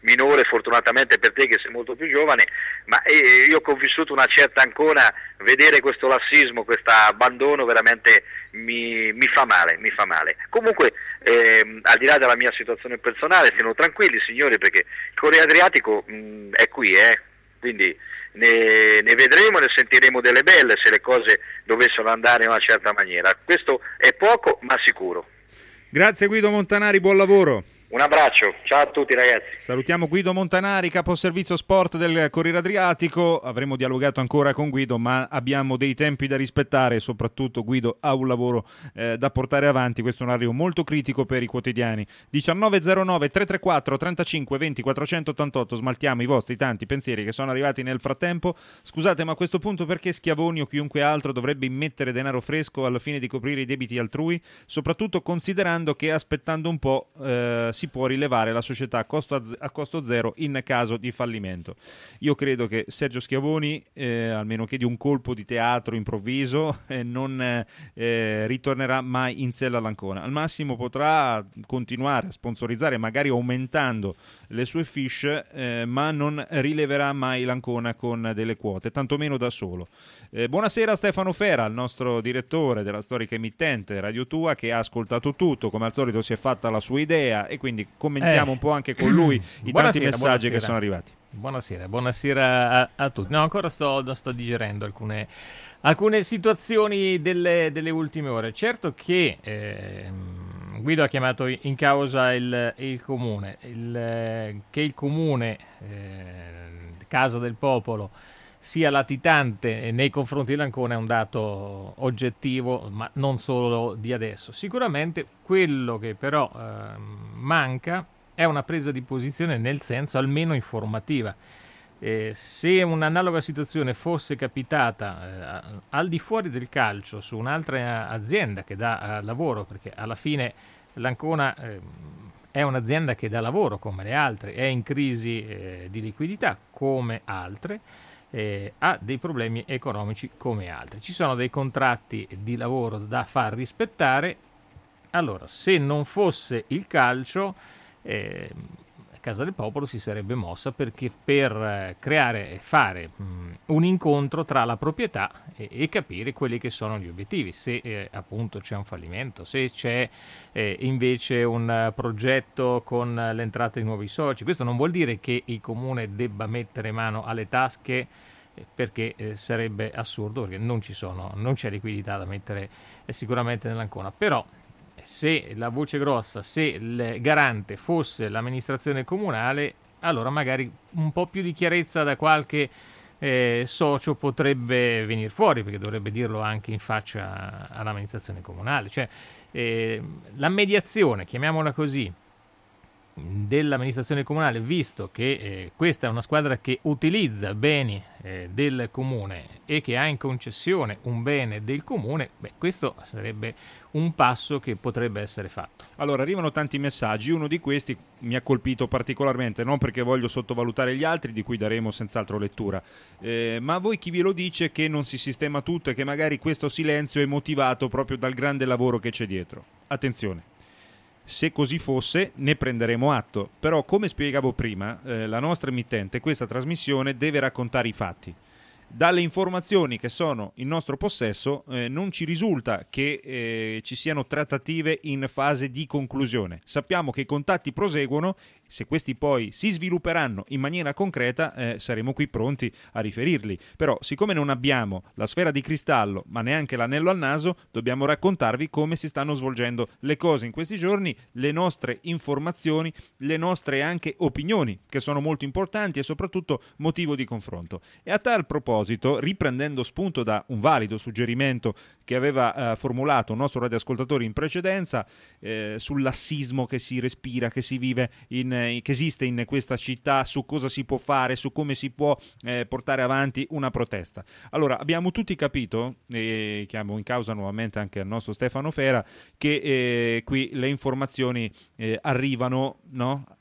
minore fortunatamente per te che sei molto più giovane, ma eh, io che ho vissuto una certa Ancona, vedere questo lassismo, questo abbandono veramente mi, mi fa male, mi fa male. Comunque ehm, al di là della mia situazione personale, stiano tranquilli signori, perché il Corriere Adriatico mh, è qui, eh, quindi ne, ne vedremo, ne sentiremo delle belle se le cose dovessero andare in una certa maniera. Questo è poco ma sicuro. Grazie Guido Montanari, buon lavoro. Un abbraccio, ciao a tutti ragazzi. Salutiamo Guido Montanari, caposervizio sport del Corriere Adriatico. Avremmo dialogato ancora con Guido, ma abbiamo dei tempi da rispettare e soprattutto Guido ha un lavoro eh, da portare avanti. Questo è un orario molto critico per i quotidiani. diciannove zero nove tre tre quattro trentacinque venti quattrocentottantotto. Smaltiamo i vostri tanti pensieri che sono arrivati nel frattempo. Scusate, ma a questo punto perché Schiavoni o chiunque altro dovrebbe immettere denaro fresco alla fine di coprire i debiti altrui? Soprattutto considerando che aspettando un po' eh, si può rilevare la società a costo, a costo zero in caso di fallimento. Io credo che Sergio Schiavoni, eh, almeno che di un colpo di teatro improvviso, eh, non eh, ritornerà mai in sella all'Ancona. Al massimo potrà continuare a sponsorizzare, magari aumentando le sue fiche, eh, ma non rileverà mai l'Ancona con delle quote, tantomeno da solo. Eh, buonasera a Stefano Fera, il nostro direttore della storica emittente Radio Tua, che ha ascoltato tutto, come al solito si è fatta la sua idea e quindi commentiamo eh. un po' anche con lui i buonasera, tanti messaggi buonasera. che sono arrivati. Buonasera, buonasera a, a tutti. No, ancora sto, sto digerendo alcune, alcune situazioni delle, delle ultime ore. Certo che eh, Guido ha chiamato in causa il, il comune, il, che il comune, eh, Casa del Popolo, sia latitante nei confronti dell'Ancona è un dato oggettivo, ma non solo di adesso. Sicuramente quello che però eh, manca è una presa di posizione, nel senso almeno informativa. Eh, se un'analoga situazione fosse capitata eh, al di fuori del calcio su un'altra azienda che dà eh, lavoro, perché alla fine l'Ancona eh, è un'azienda che dà lavoro come le altre, è in crisi eh, di liquidità come altre, Eh, ha dei problemi economici come altri, ci sono dei contratti di lavoro da far rispettare. Allora, se non fosse il calcio, eh, Casa del Popolo si sarebbe mossa perché per eh, creare e fare mh, un incontro tra la proprietà e, e capire quelli che sono gli obiettivi, se eh, appunto c'è un fallimento, se c'è eh, invece un uh, progetto con uh, l'entrata di nuovi soci. Questo non vuol dire che il comune debba mettere mano alle tasche, eh, perché eh, sarebbe assurdo, perché non ci sono, non c'è liquidità da mettere eh, sicuramente nell'Ancona, però se la voce grossa, se il garante fosse l'amministrazione comunale, allora magari un po' più di chiarezza da qualche eh, socio potrebbe venire fuori, perché dovrebbe dirlo anche in faccia all'amministrazione comunale. Cioè eh, la mediazione, chiamiamola così, dell'amministrazione comunale, visto che eh, questa è una squadra che utilizza beni eh, del comune e che ha in concessione un bene del comune, beh, questo sarebbe un passo che potrebbe essere fatto. Allora, arrivano tanti messaggi, uno di questi mi ha colpito particolarmente, non perché voglio sottovalutare gli altri, di cui daremo senz'altro lettura, eh, ma a voi chi ve lo dice che non si sistema tutto e che magari questo silenzio è motivato proprio dal grande lavoro che c'è dietro? Attenzione. Se così fosse, ne prenderemo atto, però come spiegavo prima, eh, la nostra emittente, questa trasmissione, deve raccontare i fatti. Dalle informazioni che sono in nostro possesso eh, non ci risulta che eh, ci siano trattative in fase di conclusione. Sappiamo che i contatti proseguono, se questi poi si svilupperanno in maniera concreta eh, saremo qui pronti a riferirli. Però siccome non abbiamo la sfera di cristallo ma neanche l'anello al naso, dobbiamo raccontarvi come si stanno svolgendo le cose in questi giorni, le nostre informazioni, le nostre anche opinioni, che sono molto importanti e soprattutto motivo di confronto. E a tal proposito, riprendendo spunto da un valido suggerimento che aveva eh, formulato un nostro radioascoltatore in precedenza eh, sul lassismo che si respira, che si vive in, eh, che esiste in questa città, su cosa si può fare, su come si può eh, portare avanti una protesta. Allora, abbiamo tutti capito, e chiamo in causa nuovamente anche il nostro Stefano Fera, che eh, qui le informazioni eh, arrivano, no?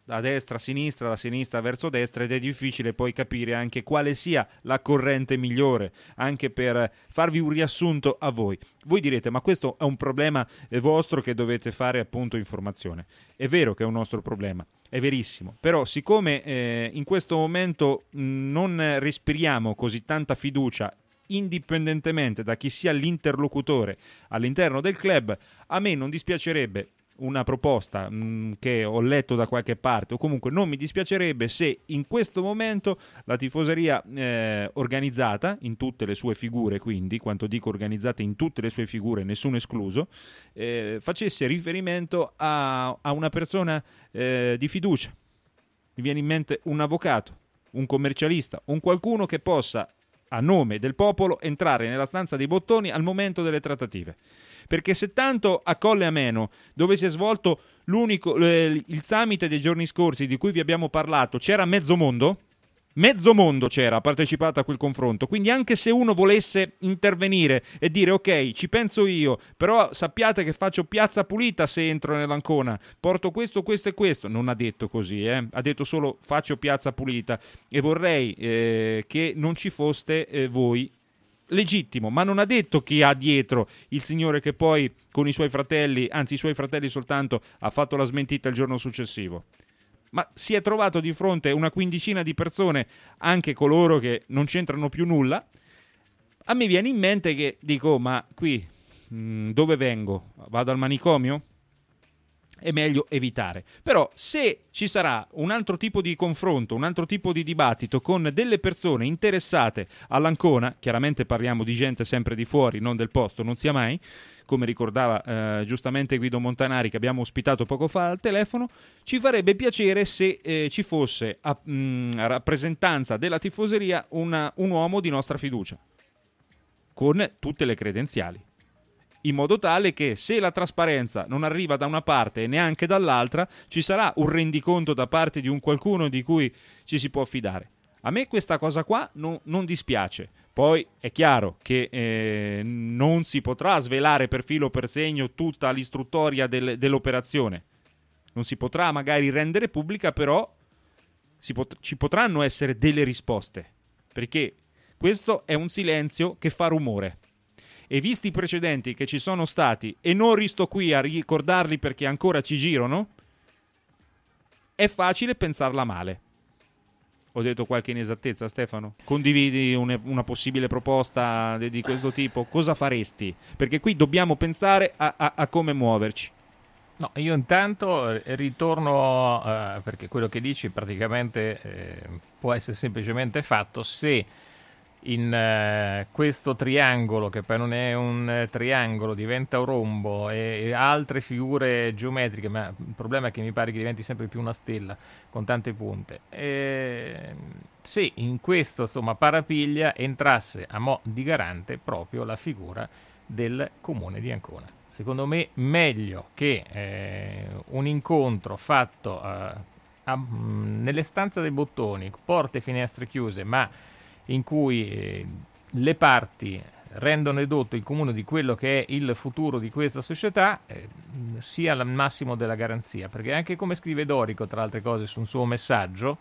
da destra a sinistra, da sinistra verso destra, ed è difficile poi capire anche quale sia la corrente migliore, anche per farvi un riassunto a voi. Voi direte, ma questo è un problema vostro che dovete fare appunto informazione. È vero che è un nostro problema, è verissimo, però siccome eh, in questo momento mh, non respiriamo così tanta fiducia indipendentemente da chi sia l'interlocutore all'interno del club, a me non dispiacerebbe una proposta mh, che ho letto da qualche parte, o comunque non mi dispiacerebbe se in questo momento la tifoseria eh, organizzata in tutte le sue figure, quindi quanto dico organizzata in tutte le sue figure, nessuno escluso, eh, facesse riferimento a, a una persona eh, di fiducia. Mi viene in mente un avvocato, un commercialista, un qualcuno che possa a nome del popolo entrare nella stanza dei bottoni al momento delle trattative. Perché se tanto a Colle Ameno, dove si è svolto l'unico eh, il summit dei giorni scorsi di cui vi abbiamo parlato, c'era mezzo mondo, mezzo mondo c'era partecipato a quel confronto, quindi anche se uno volesse intervenire e dire ok, ci penso io, però sappiate che faccio piazza pulita se entro nell'Ancona, porto questo, questo e questo, non ha detto così, eh? Ha detto solo faccio piazza pulita, e vorrei eh, che non ci foste eh, voi. Legittimo, ma non ha detto chi ha dietro il signore che poi con i suoi fratelli, anzi i suoi fratelli soltanto, ha fatto la smentita il giorno successivo. Ma si è trovato di fronte una quindicina di persone, anche coloro che non c'entrano più nulla. A me viene in mente che dico, ma qui mh, dove vengo? Vado al manicomio? È meglio evitare. Però se ci sarà un altro tipo di confronto, un altro tipo di dibattito con delle persone interessate all'Ancona, chiaramente parliamo di gente sempre di fuori, non del posto, non sia mai, come ricordava eh, giustamente Guido Montanari che abbiamo ospitato poco fa al telefono, ci farebbe piacere se eh, ci fosse a, mh, a rappresentanza della tifoseria una, un uomo di nostra fiducia, con tutte le credenziali, in modo tale che se la trasparenza non arriva da una parte e neanche dall'altra, ci sarà un rendiconto da parte di un qualcuno di cui ci si può fidare. A me questa cosa qua non, non dispiace. Poi è chiaro che eh, non si potrà svelare per filo per segno tutta l'istruttoria del, dell'operazione. Non si potrà magari rendere pubblica, però si pot- ci potranno essere delle risposte. Perché questo è un silenzio che fa rumore. E visti i precedenti che ci sono stati, e non risto qui a ricordarli perché ancora ci girano, è facile pensarla male. Ho detto qualche inesattezza, Stefano? Condividi un, una possibile proposta di, di questo tipo? Cosa faresti? Perché qui dobbiamo pensare a, a, a come muoverci. No, io intanto ritorno, eh, perché quello che dici praticamente eh, può essere semplicemente fatto se in uh, questo triangolo, che poi non è un uh, triangolo, diventa un rombo, e, e altre figure geometriche, ma il problema è che mi pare che diventi sempre più una stella con tante punte. E, se in questo insomma parapiglia entrasse a mo' di garante proprio la figura del comune di Ancona. Secondo me meglio che eh, un incontro fatto uh, a, mh, nelle stanze dei bottoni, porte e finestre chiuse, ma in cui eh, le parti rendono edotto il comune di quello che è il futuro di questa società, eh, sia al massimo della garanzia, perché anche come scrive Dorico, tra altre cose, su un suo messaggio,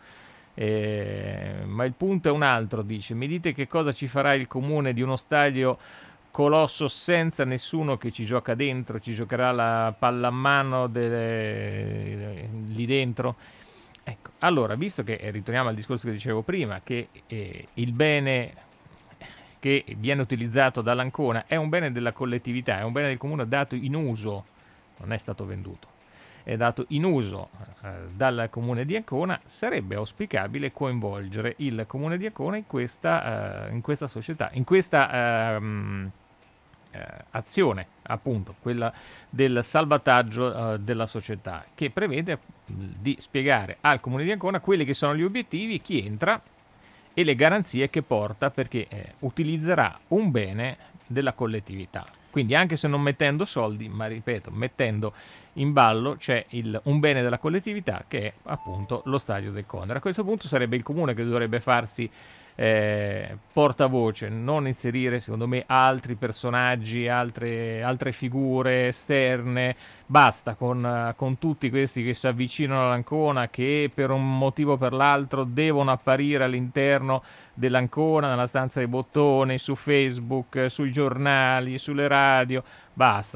eh, ma il punto è un altro, dice: mi dite che cosa ci farà il comune di uno stadio colosso senza nessuno che ci gioca dentro, ci giocherà la palla a mano delle, lì dentro? Ecco, allora, visto che eh, ritorniamo al discorso che dicevo prima, che eh, il bene che viene utilizzato dall'Ancona è un bene della collettività, è un bene del comune dato in uso, non è stato venduto, è dato in uso eh, dal comune di Ancona, sarebbe auspicabile coinvolgere il comune di Ancona in questa, eh, in questa società, in questa ehm, eh, azione, appunto, quella del salvataggio eh, della società, che prevede di spiegare al comune di Ancona quelli che sono gli obiettivi, chi entra e le garanzie che porta, perché eh, utilizzerà un bene della collettività. Quindi anche se non mettendo soldi, ma ripeto, mettendo in ballo c'è il, un bene della collettività che è appunto lo stadio del Condor. A questo punto sarebbe il comune che dovrebbe farsi eh, portavoce, non inserire secondo me altri personaggi, altre, altre figure esterne. Basta con, con tutti questi che si avvicinano all'Ancona, che per un motivo o per l'altro devono apparire all'interno dell'Ancona, nella stanza dei bottoni, su Facebook, sui giornali, sulle radio. Basta,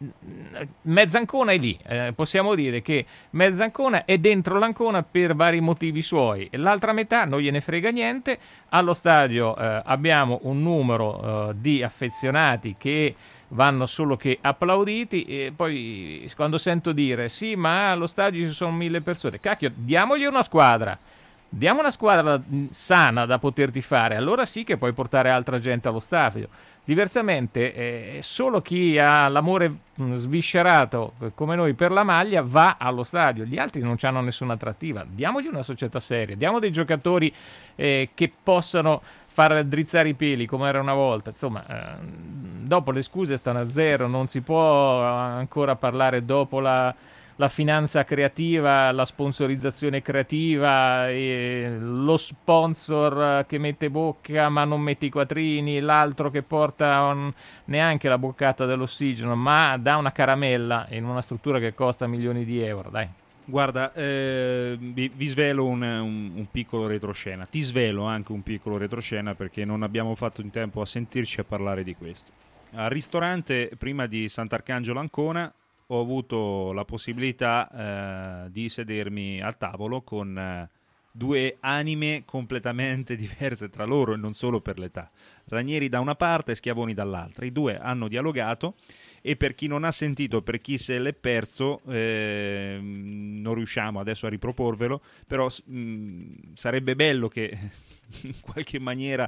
Mezzancona è lì, eh, possiamo dire che Mezzancona è dentro l'Ancona per vari motivi suoi, e l'altra metà non gliene frega niente. Allo stadio eh, abbiamo un numero eh, di affezionati che vanno solo che applauditi, e poi quando sento dire sì ma allo stadio ci sono mille persone, cacchio, diamogli una squadra, diamo una squadra sana da poterti fare, allora sì che puoi portare altra gente allo stadio. Diversamente eh, solo chi ha l'amore mh, sviscerato come noi per la maglia va allo stadio, gli altri non hanno nessuna attrattiva. Diamogli una società seria, diamo dei giocatori eh, che possano far drizzare i peli come era una volta. Insomma, eh, dopo le scuse stanno a zero, non si può ancora parlare dopo la, la finanza creativa, la sponsorizzazione creativa, e lo sponsor che mette bocca ma non mette i quattrini, l'altro che porta un, neanche la boccata dell'ossigeno ma dà una caramella in una struttura che costa milioni di euro. Dai. Guarda, eh, vi, vi svelo un, un, un piccolo retroscena, ti svelo anche un piccolo retroscena perché non abbiamo fatto in tempo a sentirci a parlare di questo. Al ristorante, prima di Sant'Arcangelo Ancona, ho avuto la possibilità eh, di sedermi al tavolo con eh, due anime completamente diverse tra loro, e non solo per l'età. Ranieri da una parte e Schiavoni dall'altra. I due hanno dialogato, e per chi non ha sentito, per chi se l'è perso, eh, non riusciamo adesso a riproporvelo, però mh, sarebbe bello che in qualche maniera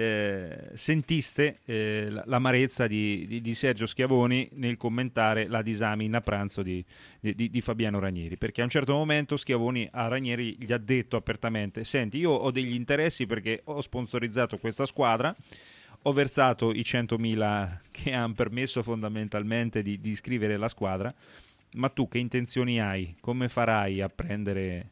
eh, sentiste eh, l'amarezza di, di, di Sergio Schiavoni nel commentare la disamina a pranzo di, di, di Fabiano Ranieri, perché a un certo momento Schiavoni a Ranieri gli ha detto apertamente: senti, io ho degli interessi perché ho sponsorizzato questa squadra, ho versato i centomila che hanno permesso fondamentalmente di, di iscrivere la squadra, ma tu che intenzioni hai? Come farai a prendere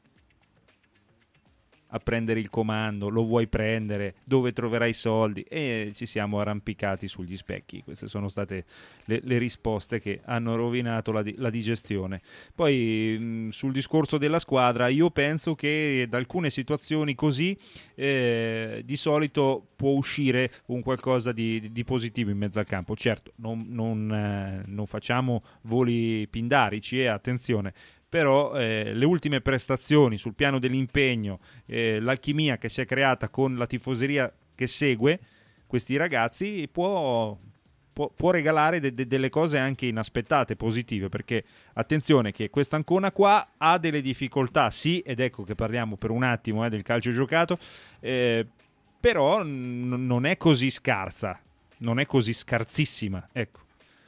a prendere il comando? Lo vuoi prendere? Dove troverai i soldi? E ci siamo arrampicati sugli specchi. Queste sono state le, le risposte che hanno rovinato la, la digestione. Poi mh, sul discorso della squadra, io penso che da alcune situazioni così eh, di solito può uscire un qualcosa di, di positivo in mezzo al campo. Certo, non, non, eh, non facciamo voli pindarici, e eh, attenzione, però eh, le ultime prestazioni sul piano dell'impegno, eh, l'alchimia che si è creata con la tifoseria che segue questi ragazzi può, può, può regalare de, de, delle cose anche inaspettate, positive, perché attenzione che questa Ancona qua ha delle difficoltà, sì, ed ecco che parliamo per un attimo eh, del calcio giocato, eh, però n- non è così scarsa, non è così scarsissima, ecco.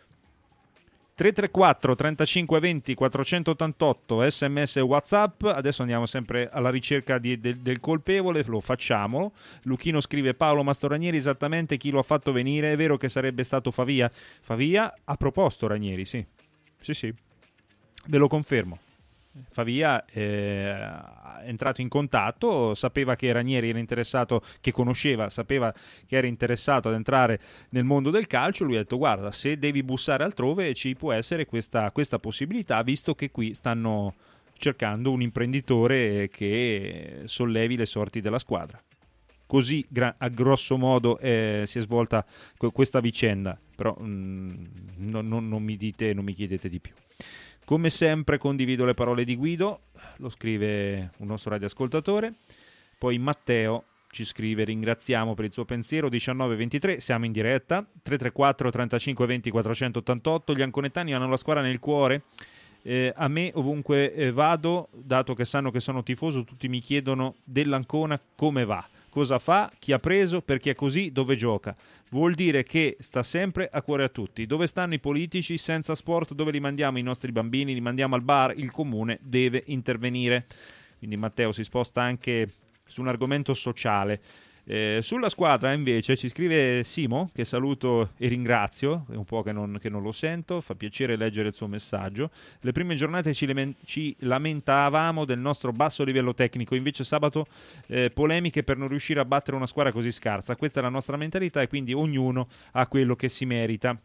tre tre quattro trentacinque venti quattrocentottantotto sms e WhatsApp. Adesso andiamo sempre alla ricerca di, del, del colpevole, lo facciamo. Luchino scrive: Paolo Mastoranieri, esattamente chi lo ha fatto venire? È vero che sarebbe stato Favia? Favia ha proposto Ranieri, sì, sì, sì, ve lo confermo. Favia eh, è entrato in contatto, sapeva che Ranieri era interessato, che conosceva, sapeva che era interessato ad entrare nel mondo del calcio. Lui ha detto: guarda, se devi bussare altrove ci può essere questa, questa possibilità, visto che qui stanno cercando un imprenditore che sollevi le sorti della squadra. Così gra- a grosso modo eh, si è svolta que- questa vicenda, però mh, non, non, non mi dite, non mi chiedete di più. Come sempre condivido le parole di Guido, lo scrive un nostro radioascoltatore. Poi Matteo ci scrive: ringraziamo per il suo pensiero. Diciannove ventitré, siamo in diretta. Tre tre quattro trentacinque venti quattrocentottantotto. Gli anconettani hanno la squadra nel cuore. Eh, a me ovunque eh, vado, dato che sanno che sono tifoso, tutti mi chiedono dell'Ancona come va, cosa fa, chi ha preso, perché è così, dove gioca. Vuol dire che sta sempre a cuore a tutti. Dove stanno i politici? Senza sport dove li mandiamo i nostri bambini? Li mandiamo al bar? Il comune deve intervenire. Quindi Matteo si sposta anche su un argomento sociale. Eh, sulla squadra invece ci scrive Simo, che saluto e ringrazio, è un po' che non, che non lo sento, fa piacere leggere il suo messaggio. Le prime giornate ci, lemen- ci lamentavamo del nostro basso livello tecnico, invece sabato eh, polemiche per non riuscire a battere una squadra così scarsa. Questa è la nostra mentalità e quindi ognuno ha quello che si merita.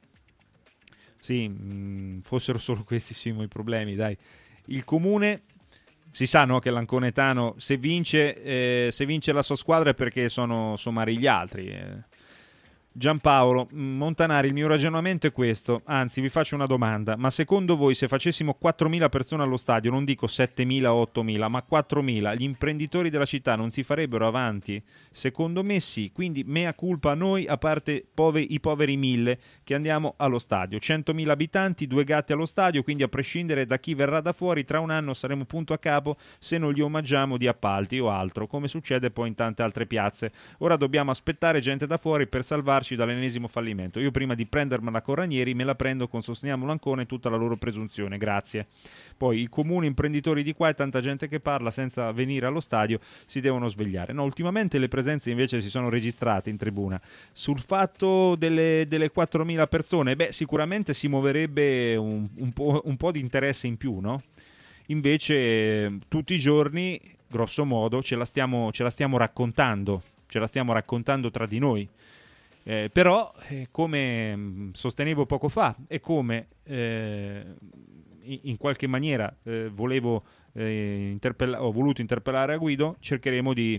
Sì, mh, fossero solo questi Simo i problemi, dai. Il comune... Si sa, no, che l'anconetano se vince, eh, se vince la sua squadra è perché sono somari gli altri. Eh. Giampaolo Montanari, il mio ragionamento è questo, anzi vi faccio una domanda, ma secondo voi se facessimo quattromila persone allo stadio, non dico settemila o ottomila, ma quattromila, gli imprenditori della città non si farebbero avanti? Secondo me sì, quindi mea culpa a noi, a parte pove- i poveri mille che andiamo allo stadio, centomila abitanti, due gatti allo stadio, quindi a prescindere da chi verrà da fuori, tra un anno saremo punto a capo se non li omaggiamo di appalti o altro, come succede poi in tante altre piazze. Ora dobbiamo aspettare gente da fuori per salvarci dall'ennesimo fallimento. Io prima di prendermela con Ranieri me la prendo con Sosteniamo l'Ancona e tutta la loro presunzione, grazie. Poi i comuni imprenditori di qua e tanta gente che parla senza venire allo stadio si devono svegliare. No, ultimamente le presenze invece si sono registrate in tribuna. Sul fatto delle, delle quattromila persone, beh, sicuramente si muoverebbe un, un, po', un po' di interesse in più, no? Invece tutti i giorni, grosso modo, ce la stiamo, ce la stiamo raccontando, ce la stiamo raccontando tra di noi. Eh, però, eh, come sostenevo poco fa e come eh, in qualche maniera eh, volevo eh, interpella- ho voluto interpellare a Guido, cercheremo di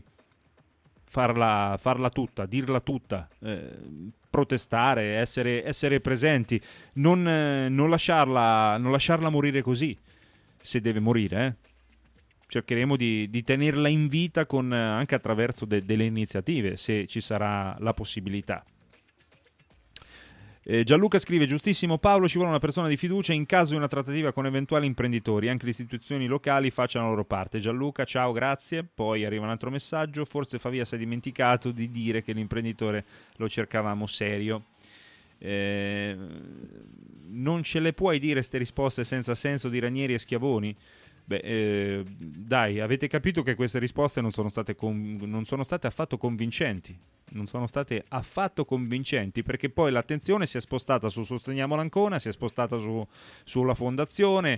farla, farla tutta, dirla tutta, eh, protestare, essere, essere presenti, non, eh, non, lasciarla, non lasciarla morire così, se deve morire, eh. Cercheremo di, di tenerla in vita con, anche attraverso de- delle iniziative, se ci sarà la possibilità. Eh, Gianluca scrive: giustissimo Paolo, ci vuole una persona di fiducia in caso di una trattativa con eventuali imprenditori, anche le istituzioni locali facciano la loro parte. Gianluca, ciao, grazie. Poi arriva un altro messaggio: forse Favia si è dimenticato di dire che l'imprenditore lo cercavamo serio. Eh, non ce le puoi dire ste risposte senza senso di Ranieri e Schiavoni? Beh, eh, dai, avete capito che queste risposte non sono state con, non sono state affatto convincenti. Non sono state affatto convincenti, perché poi l'attenzione si è spostata su Sosteniamo l'Ancona, si è spostata su, sulla fondazione.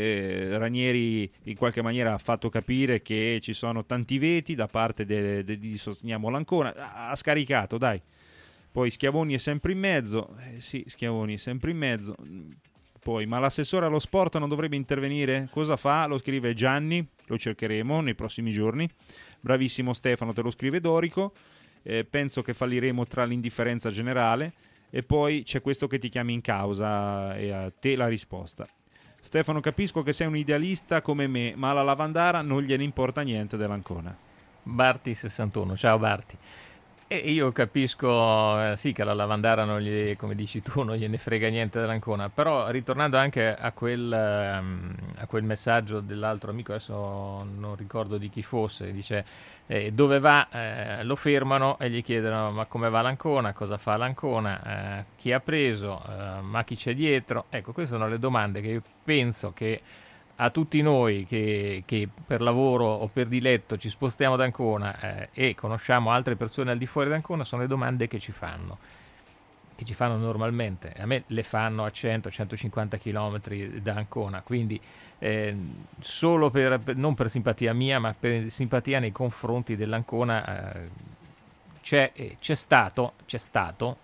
eh, Ranieri in qualche maniera ha fatto capire che ci sono tanti veti da parte de, de, di Sosteniamo l'Ancona, ha, ha scaricato, dai. Poi Schiavoni è sempre in mezzo, eh, sì, Schiavoni è sempre in mezzo. Poi, ma l'assessore allo sport non dovrebbe intervenire? Cosa fa? Lo scrive Gianni, lo cercheremo nei prossimi giorni. Bravissimo Stefano, te lo scrive Dorico. Eh, penso che falliremo tra l'indifferenza generale e poi c'è questo che ti chiami in causa e a te la risposta. Stefano, capisco che sei un idealista come me, ma alla Lavandara non gliene importa niente dell'Ancona. Barti sessantuno, ciao Barti. E io capisco, eh, sì, che alla Lavandara non gli, come dici tu, non gliene frega niente dell'Ancona, però ritornando anche a quel, um, a quel messaggio dell'altro amico, adesso non ricordo di chi fosse, dice eh, dove va, eh, lo fermano e gli chiedono ma come va l'Ancona, cosa fa l'Ancona, eh, chi ha preso, eh, ma chi c'è dietro. Ecco, queste sono le domande che io penso che a tutti noi che, che per lavoro o per diletto ci spostiamo da Ancona eh, e conosciamo altre persone al di fuori da Ancona, sono le domande che ci fanno, che ci fanno normalmente. A me le fanno a cento centocinquanta chilometri da Ancona, quindi eh, solo per, per, non per simpatia mia, ma per simpatia nei confronti dell'Ancona eh, c'è, c'è stato, c'è stato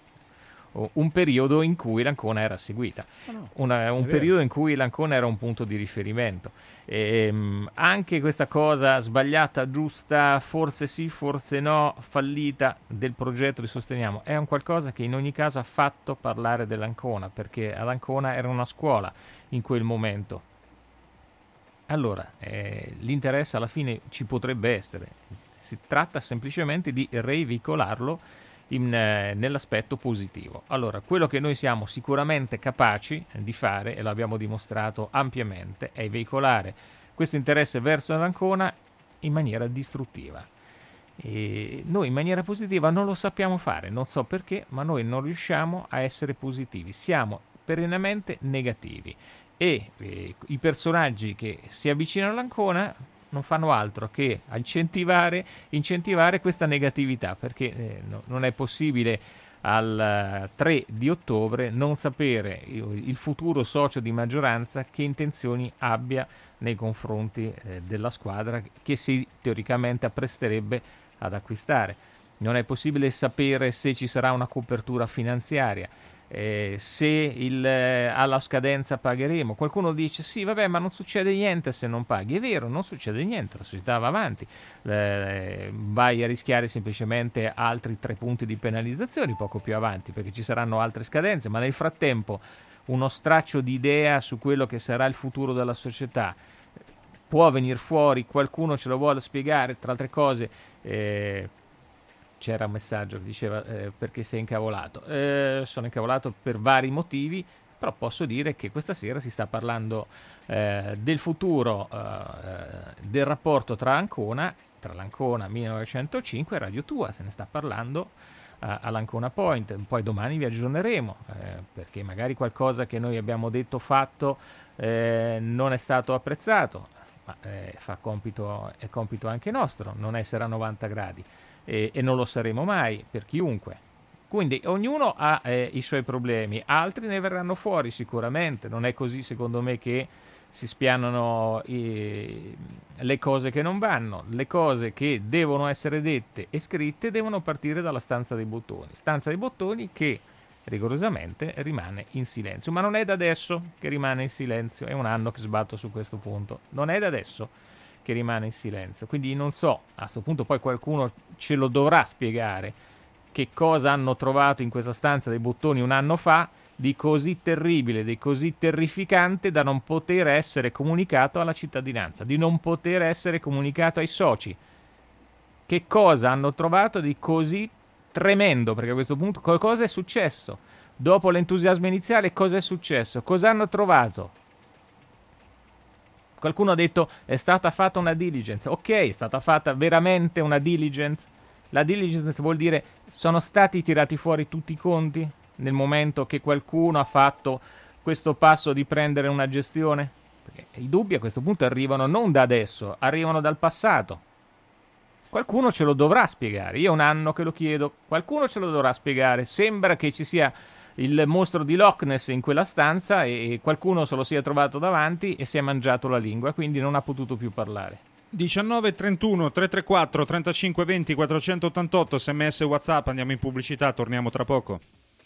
un periodo in cui l'Ancona era seguita, oh no, Una, un periodo in cui l'Ancona era un punto di riferimento. E, um, anche questa cosa sbagliata, giusta, forse sì, forse no, fallita del progetto di Sosteniamo è un qualcosa che in ogni caso ha fatto parlare dell'Ancona, perché l'Ancona era una scuola in quel momento. Allora, eh, l'interesse alla fine ci potrebbe essere, si tratta semplicemente di reivincolarlo In, eh, nell'aspetto positivo. Allora, quello che noi siamo sicuramente capaci di fare, e lo abbiamo dimostrato ampiamente, è veicolare questo interesse verso l'Ancona in maniera distruttiva. E noi in maniera positiva non lo sappiamo fare, non so perché, ma noi non riusciamo a essere positivi, siamo perennemente negativi. E eh, i personaggi che si avvicinano all'Ancona non fanno altro che incentivare, incentivare questa negatività, perché eh, no, non è possibile al tre di ottobre non sapere il, il futuro socio di maggioranza che intenzioni abbia nei confronti eh, della squadra che si teoricamente appresterebbe ad acquistare. Non è possibile sapere se ci sarà una copertura finanziaria, eh, se il, eh, alla scadenza pagheremo. Qualcuno dice sì, vabbè, ma non succede niente se non paghi. È vero, non succede niente, la società va avanti, eh, vai a rischiare semplicemente altri tre punti di penalizzazione poco più avanti, perché ci saranno altre scadenze, ma nel frattempo uno straccio di idea su quello che sarà il futuro della società può venire fuori, qualcuno ce lo vuole spiegare. Tra altre cose, eh, c'era un messaggio che diceva eh, perché sei incavolato. Eh, sono incavolato per vari motivi, però posso dire che questa sera si sta parlando eh, del futuro eh, del rapporto tra Ancona, tra l'Ancona millenovecentocinque e Radio Tua. Se ne sta parlando eh, all'Ancona Point. Poi domani vi aggiorneremo, eh, perché magari qualcosa che noi abbiamo detto fatto eh, non è stato apprezzato, ma eh, fa compito, è compito anche nostro non essere a novanta gradi. E, e non lo saremo mai per chiunque. Quindi ognuno ha eh, i suoi problemi, altri ne verranno fuori sicuramente. Non è così, secondo me, che si spianano i, le cose che non vanno. Le cose che devono essere dette e scritte devono partire dalla stanza dei bottoni. Stanza dei bottoni che rigorosamente rimane in silenzio. Ma non è da adesso che rimane in silenzio, è un anno che sbatto su questo punto. Non è da adesso che rimane in silenzio, quindi non so, a questo punto poi qualcuno ce lo dovrà spiegare che cosa hanno trovato in questa stanza dei bottoni un anno fa di così terribile, di così terrificante da non poter essere comunicato alla cittadinanza, di non poter essere comunicato ai soci. Che cosa hanno trovato di così tremendo? Perché a questo punto cosa è successo? Dopo l'entusiasmo iniziale cosa è successo? Cosa hanno trovato? Qualcuno ha detto è stata fatta una diligence. Ok, è stata fatta veramente una diligence. La diligence vuol dire sono stati tirati fuori tutti i conti nel momento che qualcuno ha fatto questo passo di prendere una gestione? Perché i dubbi a questo punto arrivano non da adesso, arrivano dal passato. Qualcuno ce lo dovrà spiegare. Io è un anno che lo chiedo, qualcuno ce lo dovrà spiegare. Sembra che ci sia il mostro di Loch Ness in quella stanza e qualcuno se lo sia trovato davanti e si è mangiato la lingua, quindi non ha potuto più parlare. diciannove trentuno trecentotrentaquattro trentacinque venti quattrocentottantotto sms WhatsApp. Andiamo in pubblicità, torniamo tra poco.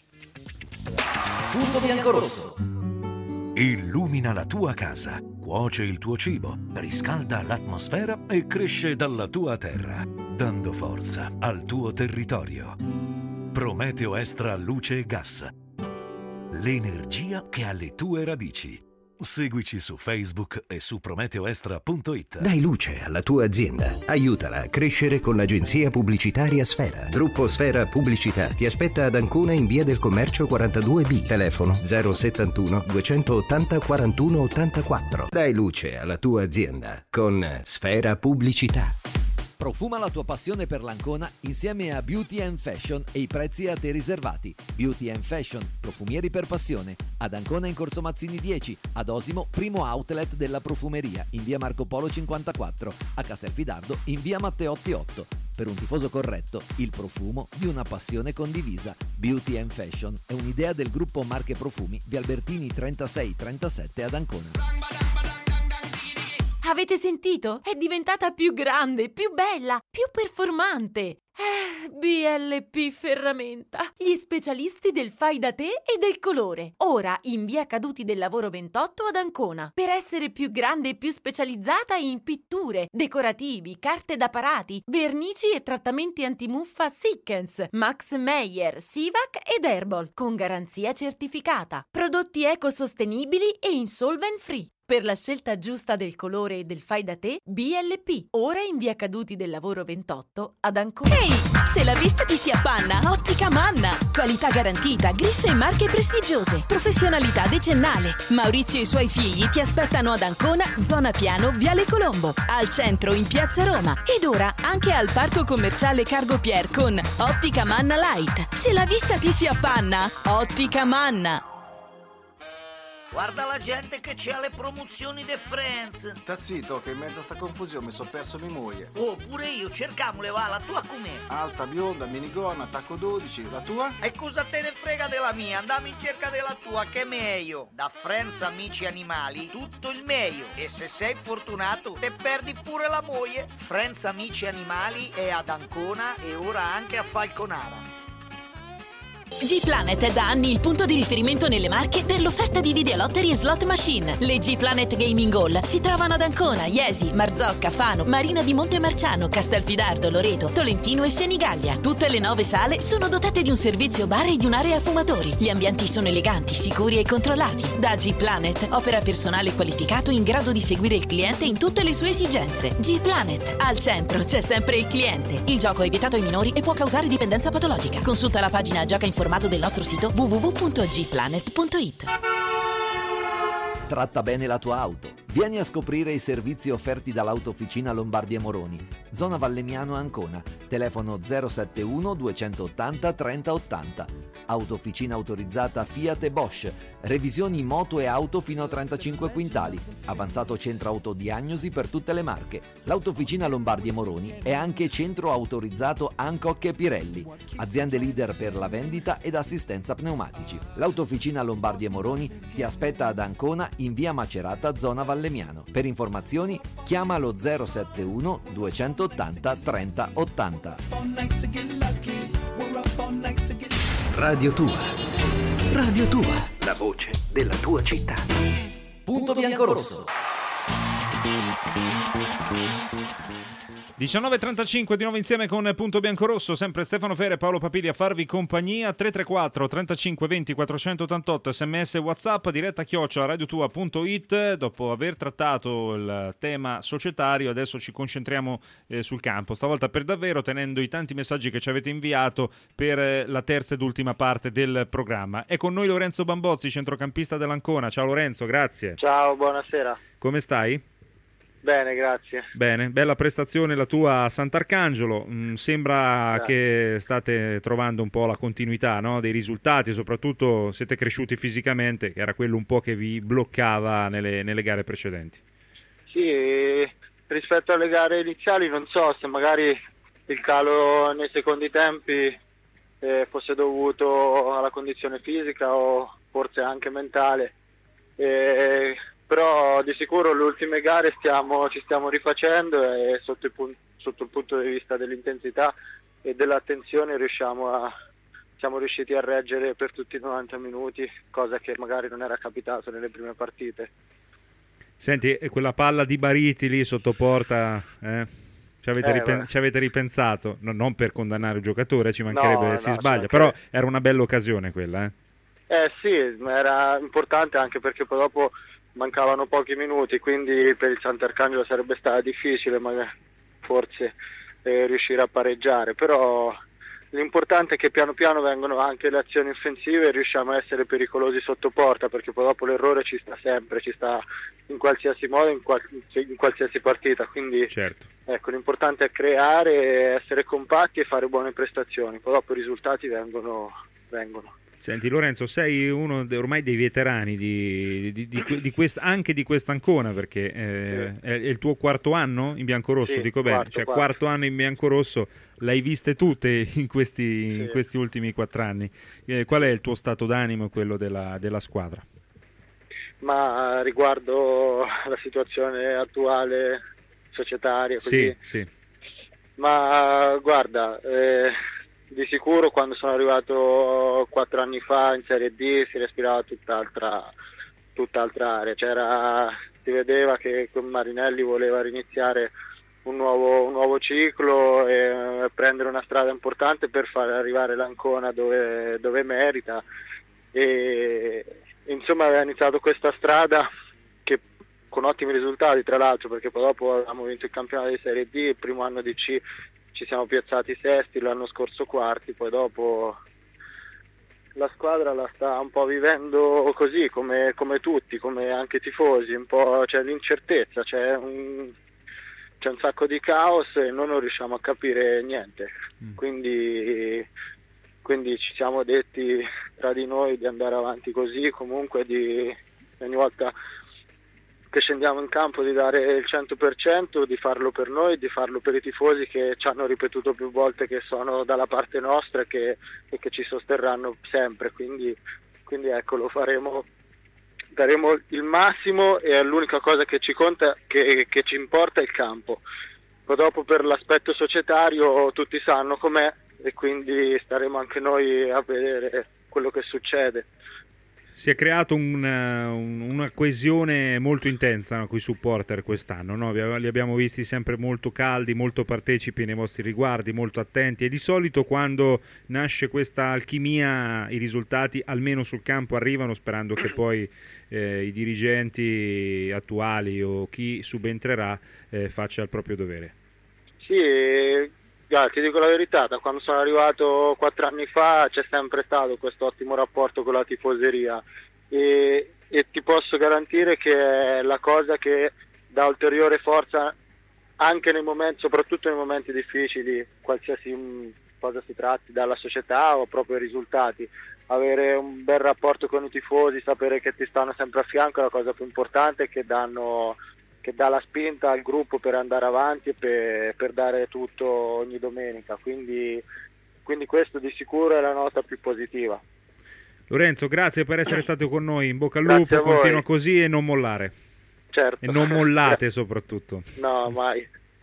Punto biancorosso. Illumina la tua casa, cuoce il tuo cibo, riscalda l'atmosfera e cresce dalla tua terra, dando forza al tuo territorio. Prometeo Extra Luce e Gas. L'energia che ha le tue radici. Seguici su Facebook e su prometeoextra punto it. Dai luce alla tua azienda. Aiutala a crescere con l'agenzia pubblicitaria Sfera. Gruppo Sfera Pubblicità ti aspetta ad Ancona in via del Commercio quarantadue B. Telefono zero settantuno duecentottanta quarantuno ottantaquattro. Dai luce alla tua azienda con Sfera Pubblicità. Profuma la tua passione per l'Ancona insieme a Beauty and Fashion e i prezzi a te riservati. Beauty and Fashion, profumieri per passione. Ad Ancona in Corso Mazzini dieci, ad Osimo, primo outlet della profumeria, in via Marco Polo cinquantaquattro, a Castelfidardo in via Matteotti otto. Per un tifoso corretto, il profumo di una passione condivisa. Beauty and Fashion è un'idea del gruppo Marche Profumi, via Albertini trentasei trentasette ad Ancona. Avete sentito? È diventata più grande, più bella, più performante. Eh, B L P Ferramenta, gli specialisti del fai da te e del colore. Ora in via Caduti del Lavoro ventotto ad Ancona. Per essere più grande e più specializzata in pitture, decorativi, carte da parati, vernici e trattamenti antimuffa Sikkens, Max Meyer, Sivac ed Herbal, con garanzia certificata. Prodotti ecosostenibili e insolvent free. Per la scelta giusta del colore e del fai da te, B L P. Ora in via Caduti del Lavoro ventotto ad Ancona. Ehi, se la vista ti si appanna, Ottica Manna. Qualità garantita, griffe e marche prestigiose. Professionalità decennale. Maurizio e i suoi figli ti aspettano ad Ancona, zona Piano, Viale Colombo. Al centro in Piazza Roma. Ed ora anche al Parco Commerciale Cargo Pier con Ottica Manna Light. Se la vista ti si appanna, Ottica Manna. Guarda la gente che c'è alle promozioni de Friends. Sta zitto che in mezzo a sta confusione mi sono perso mia moglie. Oh, pure io, cercamole, va, la tua com'è? Alta, bionda, minigonna, tacco dodici, la tua? E cosa te ne frega della mia? Andiamo in cerca della tua, che è meglio. Da Friends Amici Animali, tutto il meglio. E se sei fortunato, te perdi pure la moglie. Friends Amici Animali è ad Ancona e ora anche a Falconara. G-Planet è da anni il punto di riferimento nelle Marche per l'offerta di videolottery e slot machine. Le G-Planet Gaming Hall si trovano ad Ancona, Iesi, Marzocca, Fano, Marina di Montemarciano, Castelfidardo, Loreto, Tolentino e Senigallia. Tutte le nove sale sono dotate di un servizio bar e di un'area fumatori. Gli ambienti sono eleganti, sicuri e controllati. Da G-Planet opera personale qualificato in grado di seguire il cliente in tutte le sue esigenze. G-Planet, al centro c'è sempre il cliente. Il gioco è vietato ai minori e può causare dipendenza patologica. Consulta la pagina Gioca Informato del nostro sito w w w punto g planet punto i t. Tratta bene la tua auto. Vieni a scoprire i servizi offerti dall'Autofficina Lombardi e Moroni, zona Vallemiano Ancona, telefono zero sette uno due otto zero trenta ottanta. Autofficina autorizzata Fiat e Bosch, revisioni moto e auto fino a trentacinque quintali, avanzato centro autodiagnosi per tutte le marche. L'Autofficina Lombardi e Moroni è anche centro autorizzato Hancock e Pirelli, aziende leader per la vendita ed assistenza pneumatici. L'Autofficina Lombardi e Moroni ti aspetta ad Ancona in via Macerata, zona Vallemiano. Per informazioni chiama lo zero sette uno due otto zero trenta ottanta. Radio Tua. Radio Tua. La voce della tua città. Punto biancorosso. diciannove e trentacinque di nuovo insieme con Punto Biancorosso, sempre Stefano Fere e Paolo Papili a farvi compagnia. Tre tre quattro trentacinque venti quattrocentottantotto, sms WhatsApp, diretta chiocciola radiotua punto it. Dopo aver trattato il tema societario, adesso ci concentriamo eh, sul campo, stavolta per davvero, tenendo i tanti messaggi che ci avete inviato per la terza ed ultima parte del programma. È con noi Lorenzo Bambozzi, centrocampista dell'Ancona. Ciao Lorenzo, grazie. Ciao, buonasera. Come stai? Bene, grazie. Bene, bella prestazione la tua a Sant'Arcangelo. Mm, sembra Grazie. che state trovando un po' la continuità, no? Dei risultati, soprattutto siete cresciuti fisicamente, che era quello un po' che vi bloccava nelle, nelle gare precedenti. Sì, rispetto alle gare iniziali non so se magari il calo nei secondi tempi eh, fosse dovuto alla condizione fisica o forse anche mentale. Eh, però di sicuro le ultime gare stiamo, ci stiamo rifacendo e sotto il, pun- sotto il punto di vista dell'intensità e dell'attenzione riusciamo a, siamo riusciti a reggere per tutti i novanta minuti, cosa che magari non era capitato nelle prime partite. Senti, e quella palla di Bariti lì sotto porta, eh? ci, avete Eh, ripen- beh. ci avete ripensato? No, non per condannare il giocatore, ci mancherebbe, No, si no, sbaglia, ci però mancherebbe. era una bella occasione quella, eh? Eh sì, ma era importante anche perché poi dopo mancavano pochi minuti, quindi per il Sant'Arcangelo sarebbe stato difficile magari, forse eh, riuscire a pareggiare, però l'importante è che piano piano vengono anche le azioni offensive e riusciamo a essere pericolosi sotto porta, perché poi dopo l'errore ci sta sempre, ci sta in qualsiasi modo, in, qual- in qualsiasi partita, quindi certo. Ecco, l'importante è creare, essere compatti e fare buone prestazioni, poi dopo i risultati vengono, vengono. Senti Lorenzo, sei uno de- ormai dei veterani di, di, di, di, di quest- anche di quest'Ancona, perché eh, Sì. è, è il tuo quarto anno in biancorosso, Sì, dico bene, quarto, cioè quarto. quarto anno in biancorosso, l'hai viste tutte in questi, Sì. in questi ultimi quattro anni. Eh, qual è il tuo stato d'animo e quello della, della squadra? Ma riguardo la situazione attuale societaria, così, Sì, sì. ma guarda, eh, di sicuro quando sono arrivato quattro anni fa in Serie D si respirava tutt'altra, tutt'altra area, c'era, si vedeva che con Marinelli voleva riniziare un nuovo, un nuovo ciclo e prendere una strada importante per far arrivare l'Ancona dove, dove merita e insomma aveva iniziato questa strada che con ottimi risultati tra l'altro, perché poi dopo avevamo vinto il campionato di Serie D, il primo anno di C ci siamo piazzati sesti, l'anno scorso quarti, poi dopo la squadra la sta un po' vivendo così come, come tutti, come anche i tifosi, un po' c'è l'incertezza, c'è un, c'è un sacco di caos e noi non riusciamo a capire niente, Mm. quindi, quindi ci siamo detti tra di noi di andare avanti così, comunque di, ogni volta che scendiamo in campo di dare il cento per cento, di farlo per noi, di farlo per i tifosi che ci hanno ripetuto più volte che sono dalla parte nostra e che, e che ci sosterranno sempre, quindi, quindi ecco, lo faremo, daremo il massimo e l'unica cosa che ci conta, che, che ci importa è il campo. Poi dopo per l'aspetto societario tutti sanno com'è e quindi staremo anche noi a vedere quello che succede. Si è creato un, un, una coesione molto intensa, no, con i supporter quest'anno, no? Li abbiamo visti sempre molto caldi, molto partecipi nei vostri riguardi, molto attenti, e di solito quando nasce questa alchimia i risultati almeno sul campo arrivano, sperando che poi eh, i dirigenti attuali o chi subentrerà eh, faccia il proprio dovere. Sì, guarda, ti dico la verità, da quando sono arrivato quattro anni fa c'è sempre stato questo ottimo rapporto con la tifoseria e, e ti posso garantire che è la cosa che dà ulteriore forza anche nei momenti, soprattutto nei momenti difficili, qualsiasi cosa si tratti, dalla società o proprio ai risultati. Avere un bel rapporto con i tifosi, sapere che ti stanno sempre a fianco è la cosa più importante, che danno che dà la spinta al gruppo per andare avanti e per, per dare tutto ogni domenica, quindi, quindi questo di sicuro è la nota più positiva. Lorenzo, grazie per essere stato con noi, in bocca al Grazie lupo, continua così e non mollare. Certo. E non mollate soprattutto. No, mai.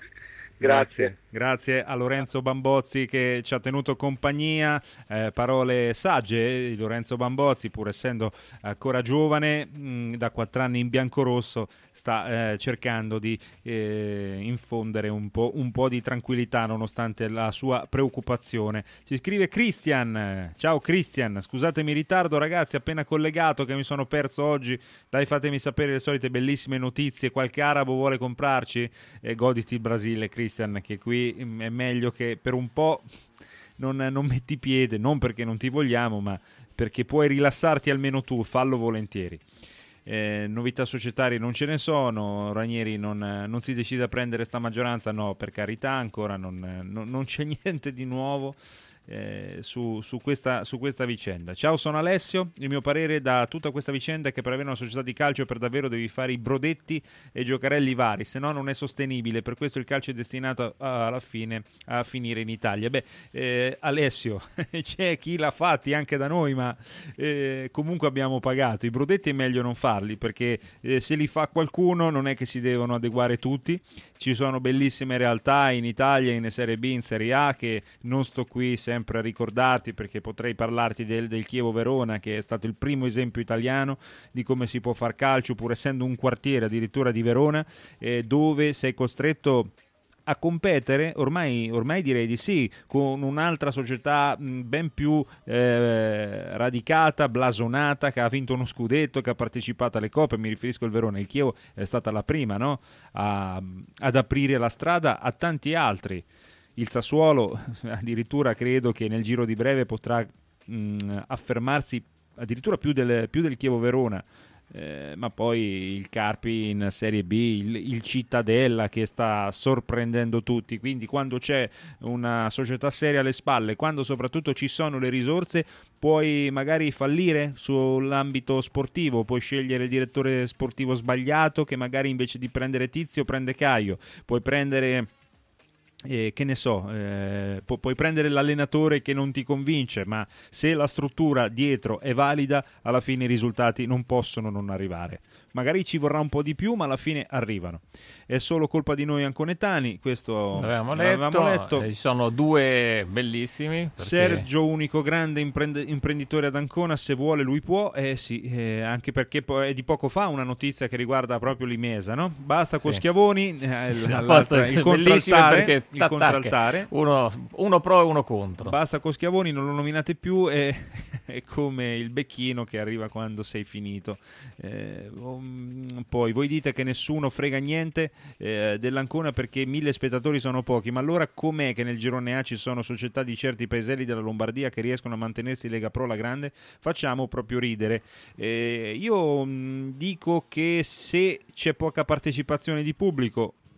Grazie. Grazie a Lorenzo Bambozzi che ci ha tenuto compagnia, eh, parole sagge di Lorenzo Bambozzi, pur essendo ancora giovane, mh, da quattro anni in biancorosso sta eh, cercando di eh, infondere un po', un po' di tranquillità nonostante la sua preoccupazione. Ci scrive Christian, ciao Christian, scusatemi il ritardo ragazzi, appena collegato che mi sono perso oggi, dai fatemi sapere le solite bellissime notizie, qualche arabo vuole comprarci? E goditi il Brasile Christian, che qui è meglio che per un po' non, non metti piede, non perché non ti vogliamo, ma perché puoi rilassarti almeno tu, fallo volentieri. Eh, novità societarie non ce ne sono, Ranieri non, non si decide a prendere sta maggioranza, no, per carità, ancora non, non, non c'è niente di nuovo eh, su, su, questa, su questa vicenda. Ciao, sono Alessio, il mio parere da tutta questa vicenda è che per avere una società di calcio per davvero devi fare i brodetti e giocarelli vari, se no non è sostenibile, per questo il calcio è destinato a, alla fine a finire in Italia. Beh, eh, Alessio, c'è chi l'ha fatti anche da noi, ma eh, comunque abbiamo pagato. I brodetti è meglio non farli, perché eh, se li fa qualcuno non è che si devono adeguare tutti. Ci sono bellissime realtà in Italia, in Serie B, in Serie A, che non sto qui sempre a ricordarti, perché potrei parlarti del, del Chievo Verona, che è stato il primo esempio italiano di come si può far calcio, pur essendo un quartiere addirittura di Verona, eh, dove sei costretto a competere, ormai, ormai direi di sì, con un'altra società mh, ben più eh, radicata, blasonata, che ha vinto uno scudetto, che ha partecipato alle coppe. Mi riferisco al Verona. Il Chievo è stata la prima, no? a, ad aprire la strada a tanti altri. Il Sassuolo addirittura credo che nel giro di breve potrà mh, affermarsi addirittura più del, più del Chievo Verona. Eh, ma poi il Carpi in Serie B, il, il Cittadella che sta sorprendendo tutti. Quindi quando c'è una società seria alle spalle, quando soprattutto ci sono le risorse, puoi magari fallire sull'ambito sportivo, puoi scegliere il direttore sportivo sbagliato che magari invece di prendere Tizio prende Caio, puoi prendere Eh, che ne so, eh, pu- puoi prendere l'allenatore che non ti convince, ma se la struttura dietro è valida, alla fine i risultati non possono non arrivare. Magari ci vorrà un po' di più, ma alla fine arrivano. È solo colpa di noi anconetani, questo l'avevamo l'avevamo letto, letto. Eh, ci sono due bellissimi. Perché... Sergio, unico grande imprend- imprenditore ad Ancona, se vuole lui può, eh sì, eh, anche perché po- è di poco fa una notizia che riguarda proprio l'Imesa, no? Basta con Sì. Schiavoni, eh, il, Basta, il contraltare, perché, il tac, contraltare. Uno, uno pro e uno contro. Basta con Schiavoni, non lo nominate più, è, è come il becchino che arriva quando sei finito. Eh, poi voi dite che nessuno frega niente eh, dell'Ancona perché mille spettatori sono pochi, ma allora com'è che nel girone A ci sono società di certi paeselli della Lombardia che riescono a mantenersi in Lega Pro la grande? Facciamo proprio ridere. Eh, io mh, dico che se c'è poca partecipazione di pubblico,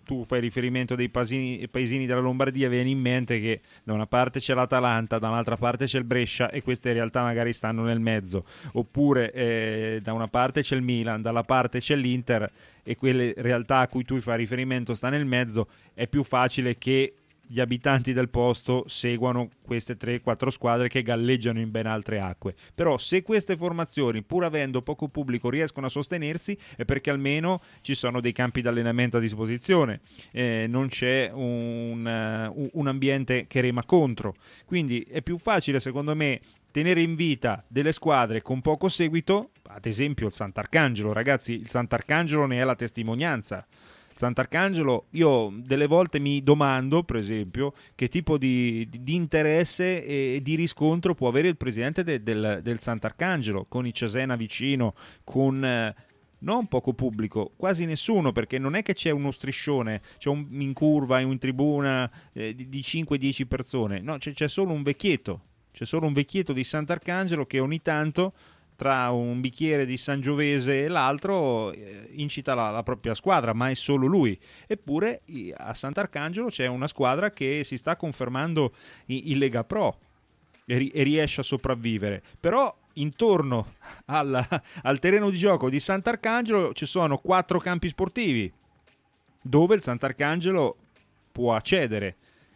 tu fai riferimento dei paesini, paesini della Lombardia, viene in mente che da una parte c'è l'Atalanta, da un'altra parte c'è il Brescia e queste in realtà magari stanno nel mezzo, oppure eh, da una parte c'è il Milan, dalla parte c'è l'Inter e quelle realtà a cui tu fai riferimento sta nel mezzo. È più facile che gli abitanti del posto seguano queste tre quattro squadre che galleggiano in ben altre acque. Però se queste formazioni, pur avendo poco pubblico, riescono a sostenersi, è perché almeno ci sono dei campi d'allenamento a disposizione, eh, non c'è un, uh, un ambiente che rema contro. Quindi è più facile, secondo me, tenere in vita delle squadre con poco seguito, ad esempio il Sant'Arcangelo. Ragazzi, il Sant'Arcangelo ne è la testimonianza. Sant'Arcangelo, io delle volte mi domando, per esempio, che tipo di, di interesse e di riscontro può avere il presidente de, del, del Sant'Arcangelo, con i Cesena vicino, con eh, non poco pubblico, quasi nessuno, perché non è che c'è uno striscione, c'è un, in curva, in tribuna eh, di, di cinque dieci persone, no, c'è, c'è solo un vecchietto, c'è solo un vecchietto di Sant'Arcangelo che ogni tanto, tra un bicchiere di Sangiovese e l'altro, eh, incita la, la propria squadra, ma è solo lui. Eppure a Sant'Arcangelo c'è una squadra che si sta confermando in, in Lega Pro e, ri, e riesce a sopravvivere. Però intorno al, al terreno di gioco di Sant'Arcangelo ci sono quattro campi sportivi dove il Sant'Arcangelo può accedere.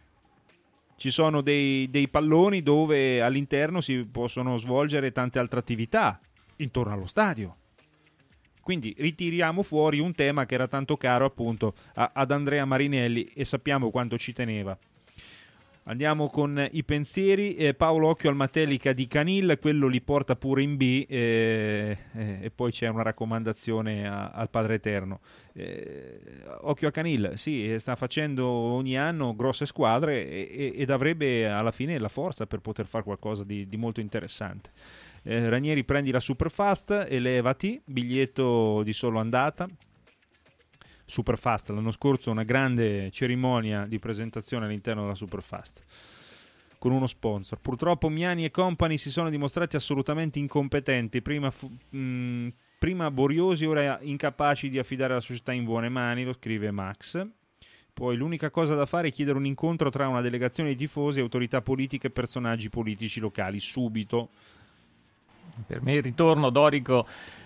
Ci sono dei, dei palloni dove all'interno si possono svolgere tante altre attività intorno allo stadio. Quindi ritiriamo fuori un tema che era tanto caro appunto a, ad Andrea Marinelli e sappiamo quanto ci teneva. Andiamo con i pensieri. eh, Paolo, occhio al Matelica di Canil, quello li porta pure in B, eh, eh, e poi c'è una raccomandazione a, al Padre Eterno. Eh, occhio a Canil, sì, sta facendo ogni anno grosse squadre e, e, ed avrebbe alla fine la forza per poter fare qualcosa di, di molto interessante. eh, Ranieri, prendi la Superfast e levati, biglietto di solo andata. Superfast, l'anno scorso una grande cerimonia di presentazione all'interno della Superfast con uno sponsor. Purtroppo Miani e compagni si sono dimostrati assolutamente incompetenti, prima, fu, mh, prima boriosi, ora incapaci di affidare la società in buone mani, lo scrive Max. Poi l'unica cosa da fare è chiedere un incontro tra una delegazione di tifosi, autorità politiche e personaggi politici locali, subito. Per me il ritorno dorico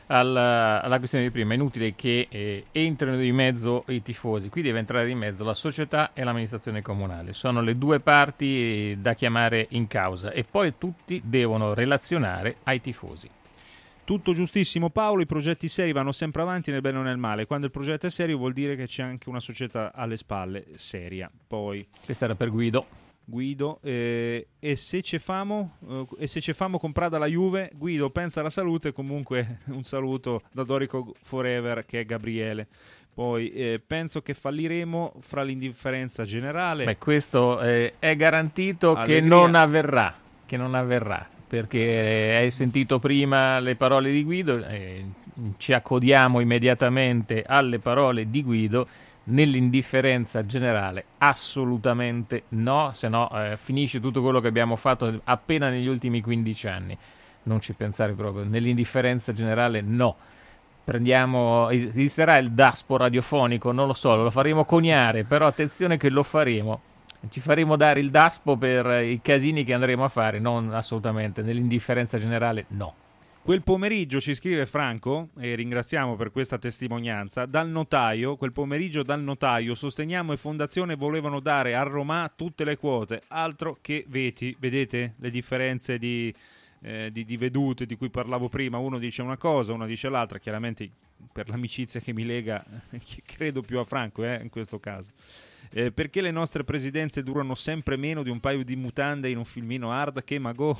alla, alla questione di prima, è inutile che eh, entrino di mezzo i tifosi, qui deve entrare di mezzo la società e l'amministrazione comunale, sono le due parti da chiamare in causa e poi tutti devono relazionare ai tifosi. Tutto giustissimo Paolo, i progetti seri vanno sempre avanti nel bene o nel male, quando il progetto è serio vuol dire che c'è anche una società alle spalle seria. Poi questa era per Guido. Guido, eh, e se ce famo eh, e se ce famo comprare dalla Juve, Guido pensa alla salute. Comunque un saluto da Dorico Forever, che è Gabriele. Poi eh, penso che falliremo fra l'indifferenza generale. Beh, questo eh, è garantito. Allegria. che non avverrà che non avverrà perché hai sentito prima le parole di Guido, eh, ci accodiamo immediatamente alle parole di Guido. Nell'indifferenza generale assolutamente no, se no eh, finisce tutto quello che abbiamo fatto appena negli ultimi quindici anni. Non ci pensare proprio. Nell'indifferenza generale no. Prendiamo, esisterà il daspo radiofonico, non lo so, lo faremo coniare, però attenzione che lo faremo. Ci faremo dare il daspo per i casini che andremo a fare, non assolutamente. Nell'indifferenza generale no. Quel pomeriggio, ci scrive Franco, e ringraziamo per questa testimonianza, dal notaio, quel pomeriggio dal notaio, Sosteniamo e Fondazione volevano dare a Roma tutte le quote, altro che veti. Vedete le differenze di, eh, di, di vedute di cui parlavo prima? Uno dice una cosa, uno dice l'altra, chiaramente per l'amicizia che mi lega credo più a Franco eh, in questo caso. Eh, perché le nostre presidenze durano sempre meno di un paio di mutande in un filmino hard? Che mago,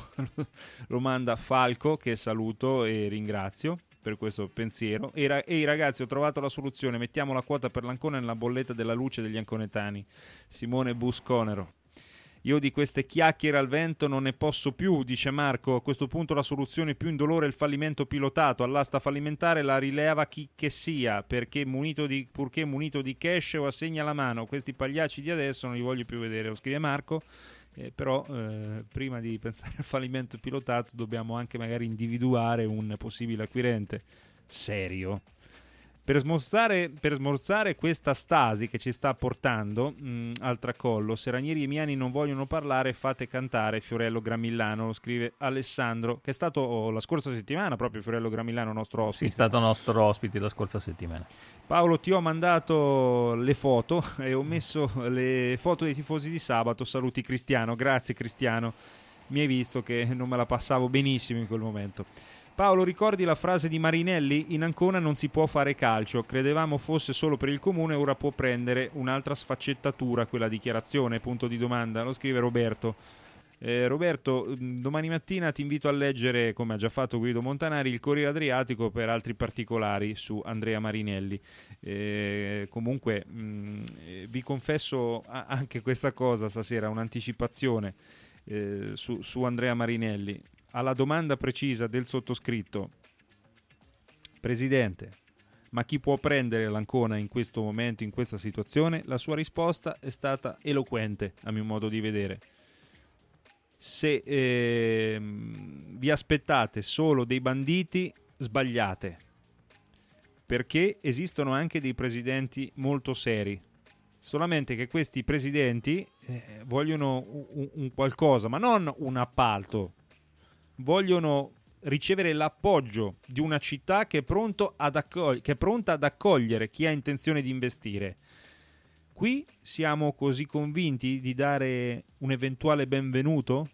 lo manda Falco, che saluto e ringrazio per questo pensiero. E, ra- e i ragazzi, ho trovato la soluzione, mettiamo la quota per l'Ancona nella bolletta della luce degli anconetani. Simone Busconero. Io di queste chiacchiere al vento non ne posso più, dice Marco. A questo punto la soluzione più indolore è il fallimento pilotato. All'asta fallimentare la rileva chi che sia, perché munito di, purché munito di cash o assegna la mano. Questi pagliacci di adesso non li voglio più vedere, lo scrive Marco. Eh, però eh, prima di pensare al fallimento pilotato dobbiamo anche magari individuare un possibile acquirente serio. Per smorzare, per smorzare questa stasi che ci sta portando mh, al tracollo, se Ranieri e Miani non vogliono parlare, fate cantare Fiorello Gramillano, lo scrive Alessandro, che è stato oh, la scorsa settimana proprio Fiorello Gramillano nostro ospite. Sì, è stato nostro ospite la scorsa settimana. Paolo, ti ho mandato le foto e ho messo le foto dei tifosi di sabato. Saluti Cristiano, grazie Cristiano, mi hai visto che non me la passavo benissimo in quel momento. Paolo, ricordi la frase di Marinelli? In Ancona non si può fare calcio, credevamo fosse solo per il comune, ora può prendere un'altra sfaccettatura quella dichiarazione, punto di domanda, lo scrive Roberto. Eh, Roberto, domani mattina ti invito a leggere, come ha già fatto Guido Montanari, il Corriere Adriatico per altri particolari su Andrea Marinelli. Eh, comunque mh, eh, vi confesso anche questa cosa stasera, un'anticipazione eh, su, su Andrea Marinelli. Alla domanda precisa del sottoscritto, Presidente, ma chi può prendere l'Ancona in questo momento, in questa situazione? La sua risposta è stata eloquente, a mio modo di vedere. Se eh, vi aspettate solo dei banditi, sbagliate, perché esistono anche dei presidenti molto seri, solamente che questi presidenti eh, vogliono un, un qualcosa, ma non un appalto. Vogliono ricevere l'appoggio di una città che è, pronto ad accog- che è pronta ad accogliere chi ha intenzione di investire. Qui siamo così convinti di dare un eventuale benvenuto?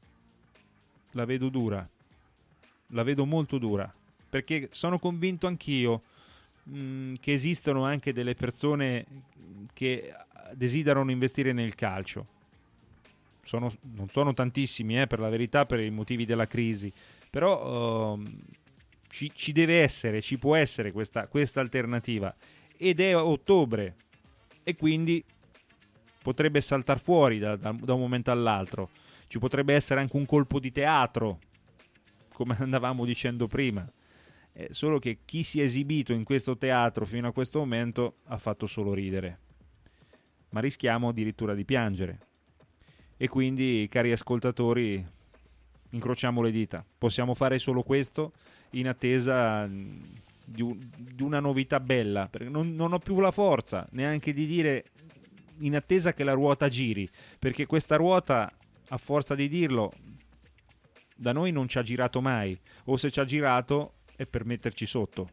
La vedo dura, la vedo molto dura, perché sono convinto anch'io mh, che esistono anche delle persone che desiderano investire nel calcio. Sono, non sono tantissimi, eh, per la verità, per i motivi della crisi, però uh, ci, ci deve essere, ci può essere questa, questa alternativa, ed è ottobre e quindi potrebbe saltar fuori da, da, da un momento all'altro. Ci potrebbe essere anche un colpo di teatro, come andavamo dicendo prima, eh, solo che chi si è esibito in questo teatro fino a questo momento ha fatto solo ridere, ma rischiamo addirittura di piangere. E quindi, cari ascoltatori, incrociamo le dita. Possiamo fare solo questo in attesa di, un, di una novità bella, perché non, non ho più la forza neanche di dire in attesa che la ruota giri, perché questa ruota, a forza di dirlo, da noi non ci ha girato mai, o se ci ha girato è per metterci sotto.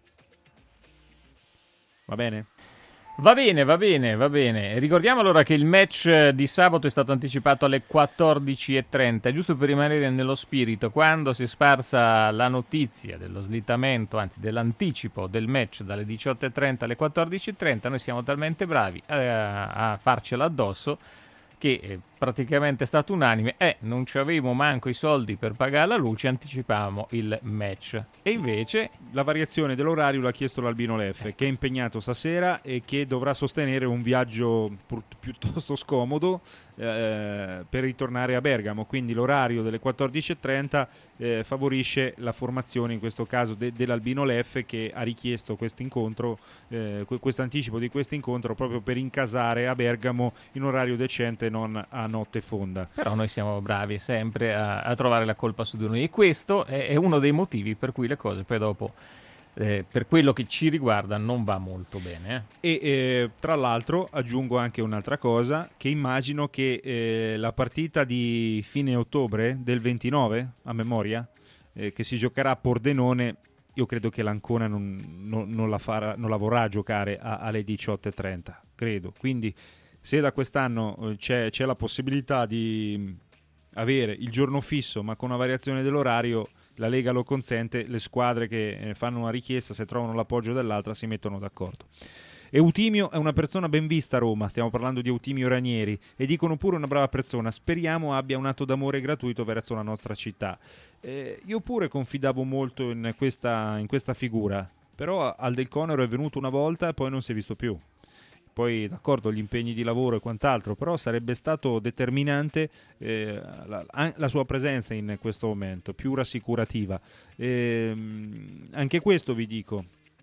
Va bene? Va bene, va bene, va bene. Ricordiamo allora che il match di sabato è stato anticipato alle quattordici e trenta, giusto per rimanere nello spirito. Quando si è sparsa la notizia dello slittamento, anzi dell'anticipo del match dalle diciotto e trenta alle quattordici e trenta, noi siamo talmente bravi a, a farcela addosso che eh, praticamente è stato unanime, eh, non ci avevo manco i soldi per pagare la luce, anticipavamo il match. E invece la variazione dell'orario l'ha chiesto l'Albino Leffe, che è impegnato stasera e che dovrà sostenere un viaggio pur- piuttosto scomodo eh, per ritornare a Bergamo, quindi l'orario delle quattordici e trenta eh, favorisce la formazione, in questo caso de- dell'Albino Leffe, che ha richiesto questo incontro, eh, questo anticipo di questo incontro proprio per incasare a Bergamo in orario decente, non a notte fonda. Però noi siamo bravi sempre a, a trovare la colpa su di noi, e questo è, è uno dei motivi per cui le cose poi dopo, eh, per quello che ci riguarda, non va molto bene. Eh. E eh, tra l'altro aggiungo anche un'altra cosa, che immagino che eh, la partita di fine ottobre del ventinove, a memoria, eh, che si giocherà a Pordenone, io credo che l'Ancona non, non, non, la farà, non la vorrà giocare a, alle diciotto e trenta, credo. Quindi se da quest'anno c'è, c'è la possibilità di avere il giorno fisso ma con una variazione dell'orario, la Lega lo consente, le squadre che fanno una richiesta, se trovano l'appoggio dell'altra, si mettono d'accordo. Eutimio è una persona ben vista a Roma, stiamo parlando di Eutimio Ranieri, e dicono pure una brava persona, speriamo abbia un atto d'amore gratuito verso la nostra città. Eh, io pure confidavo molto in questa, in questa figura, però al Del Conero è venuto una volta e poi non si è visto più. Poi d'accordo, gli impegni di lavoro e quant'altro, però sarebbe stato determinante eh, la, la sua presenza in questo momento, più rassicurativa. E, anche questo vi dico,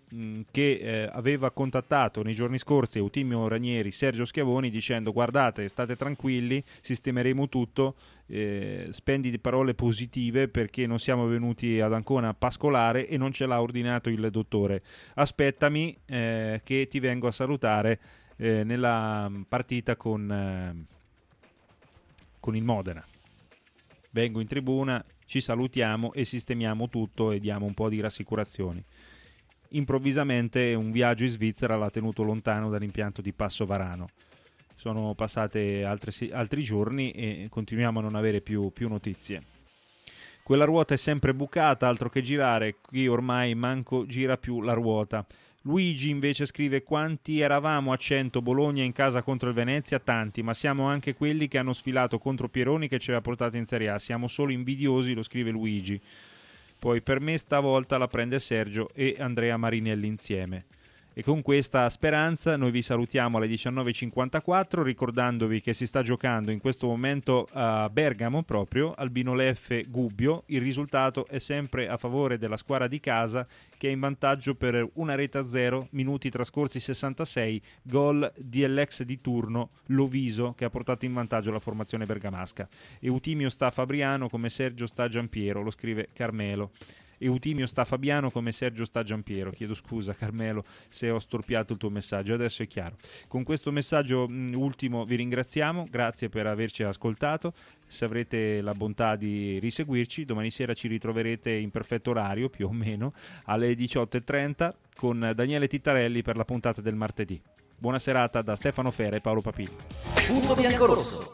mh, che eh, aveva contattato nei giorni scorsi Eutimio Ranieri, Sergio Schiavoni, dicendo: guardate, state tranquilli, sistemeremo tutto, eh, spendi di parole positive perché non siamo venuti ad Ancona a pascolare e non ce l'ha ordinato il dottore, aspettami eh, che ti vengo a salutare eh, nella partita con, eh, con il Modena. Vengo in tribuna, ci salutiamo e sistemiamo tutto e diamo un po' di rassicurazioni. Improvvisamente un viaggio in Svizzera l'ha tenuto lontano dall'impianto di Passo Varano. Sono passate altri, altri giorni e continuiamo a non avere più, più notizie. Quella ruota è sempre bucata, altro che girare, qui ormai manco gira più la ruota. Luigi invece scrive: quanti eravamo a cento Bologna in casa contro il Venezia? Tanti, ma siamo anche quelli che hanno sfilato contro Pieroni che ci aveva portato in Serie A, siamo solo invidiosi, lo scrive Luigi. Poi per me stavolta la prende Sergio e Andrea Marinelli insieme. E con questa speranza noi vi salutiamo alle diciannove e cinquantaquattro, ricordandovi che si sta giocando in questo momento a Bergamo proprio, Albino Leffe Gubbio. Il risultato è sempre a favore della squadra di casa, che è in vantaggio per una rete a zero, minuti trascorsi sessantasei, gol di Alex di turno Loviso che ha portato in vantaggio la formazione bergamasca. Eutimio sta Fabriano come Sergio sta Giampiero, lo scrive Carmelo. Eutimio sta Fabiano come Sergio sta Giampiero. Chiedo scusa Carmelo se ho storpiato il tuo messaggio, adesso è chiaro. Con questo messaggio mh, ultimo vi ringraziamo, grazie per averci ascoltato. Se avrete la bontà di riseguirci, domani sera ci ritroverete in perfetto orario più o meno alle diciotto e trenta con Daniele Tittarelli per la puntata del martedì. Buona serata da Stefano Fera e Paolo Papini. Punto biancorosso.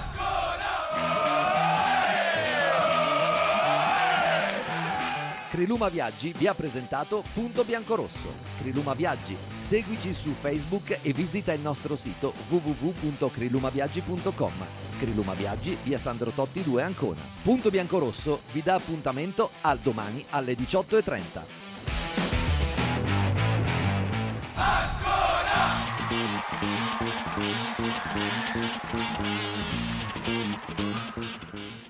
Criluma Viaggi vi ha presentato Punto Biancorosso. Criluma Viaggi, seguici su Facebook e visita il nostro sito w w w punto crilumaviaggi punto com. Criluma Viaggi, via Sandro Totti due Ancona. Punto Biancorosso vi dà appuntamento al domani alle diciotto e trenta. Ancora!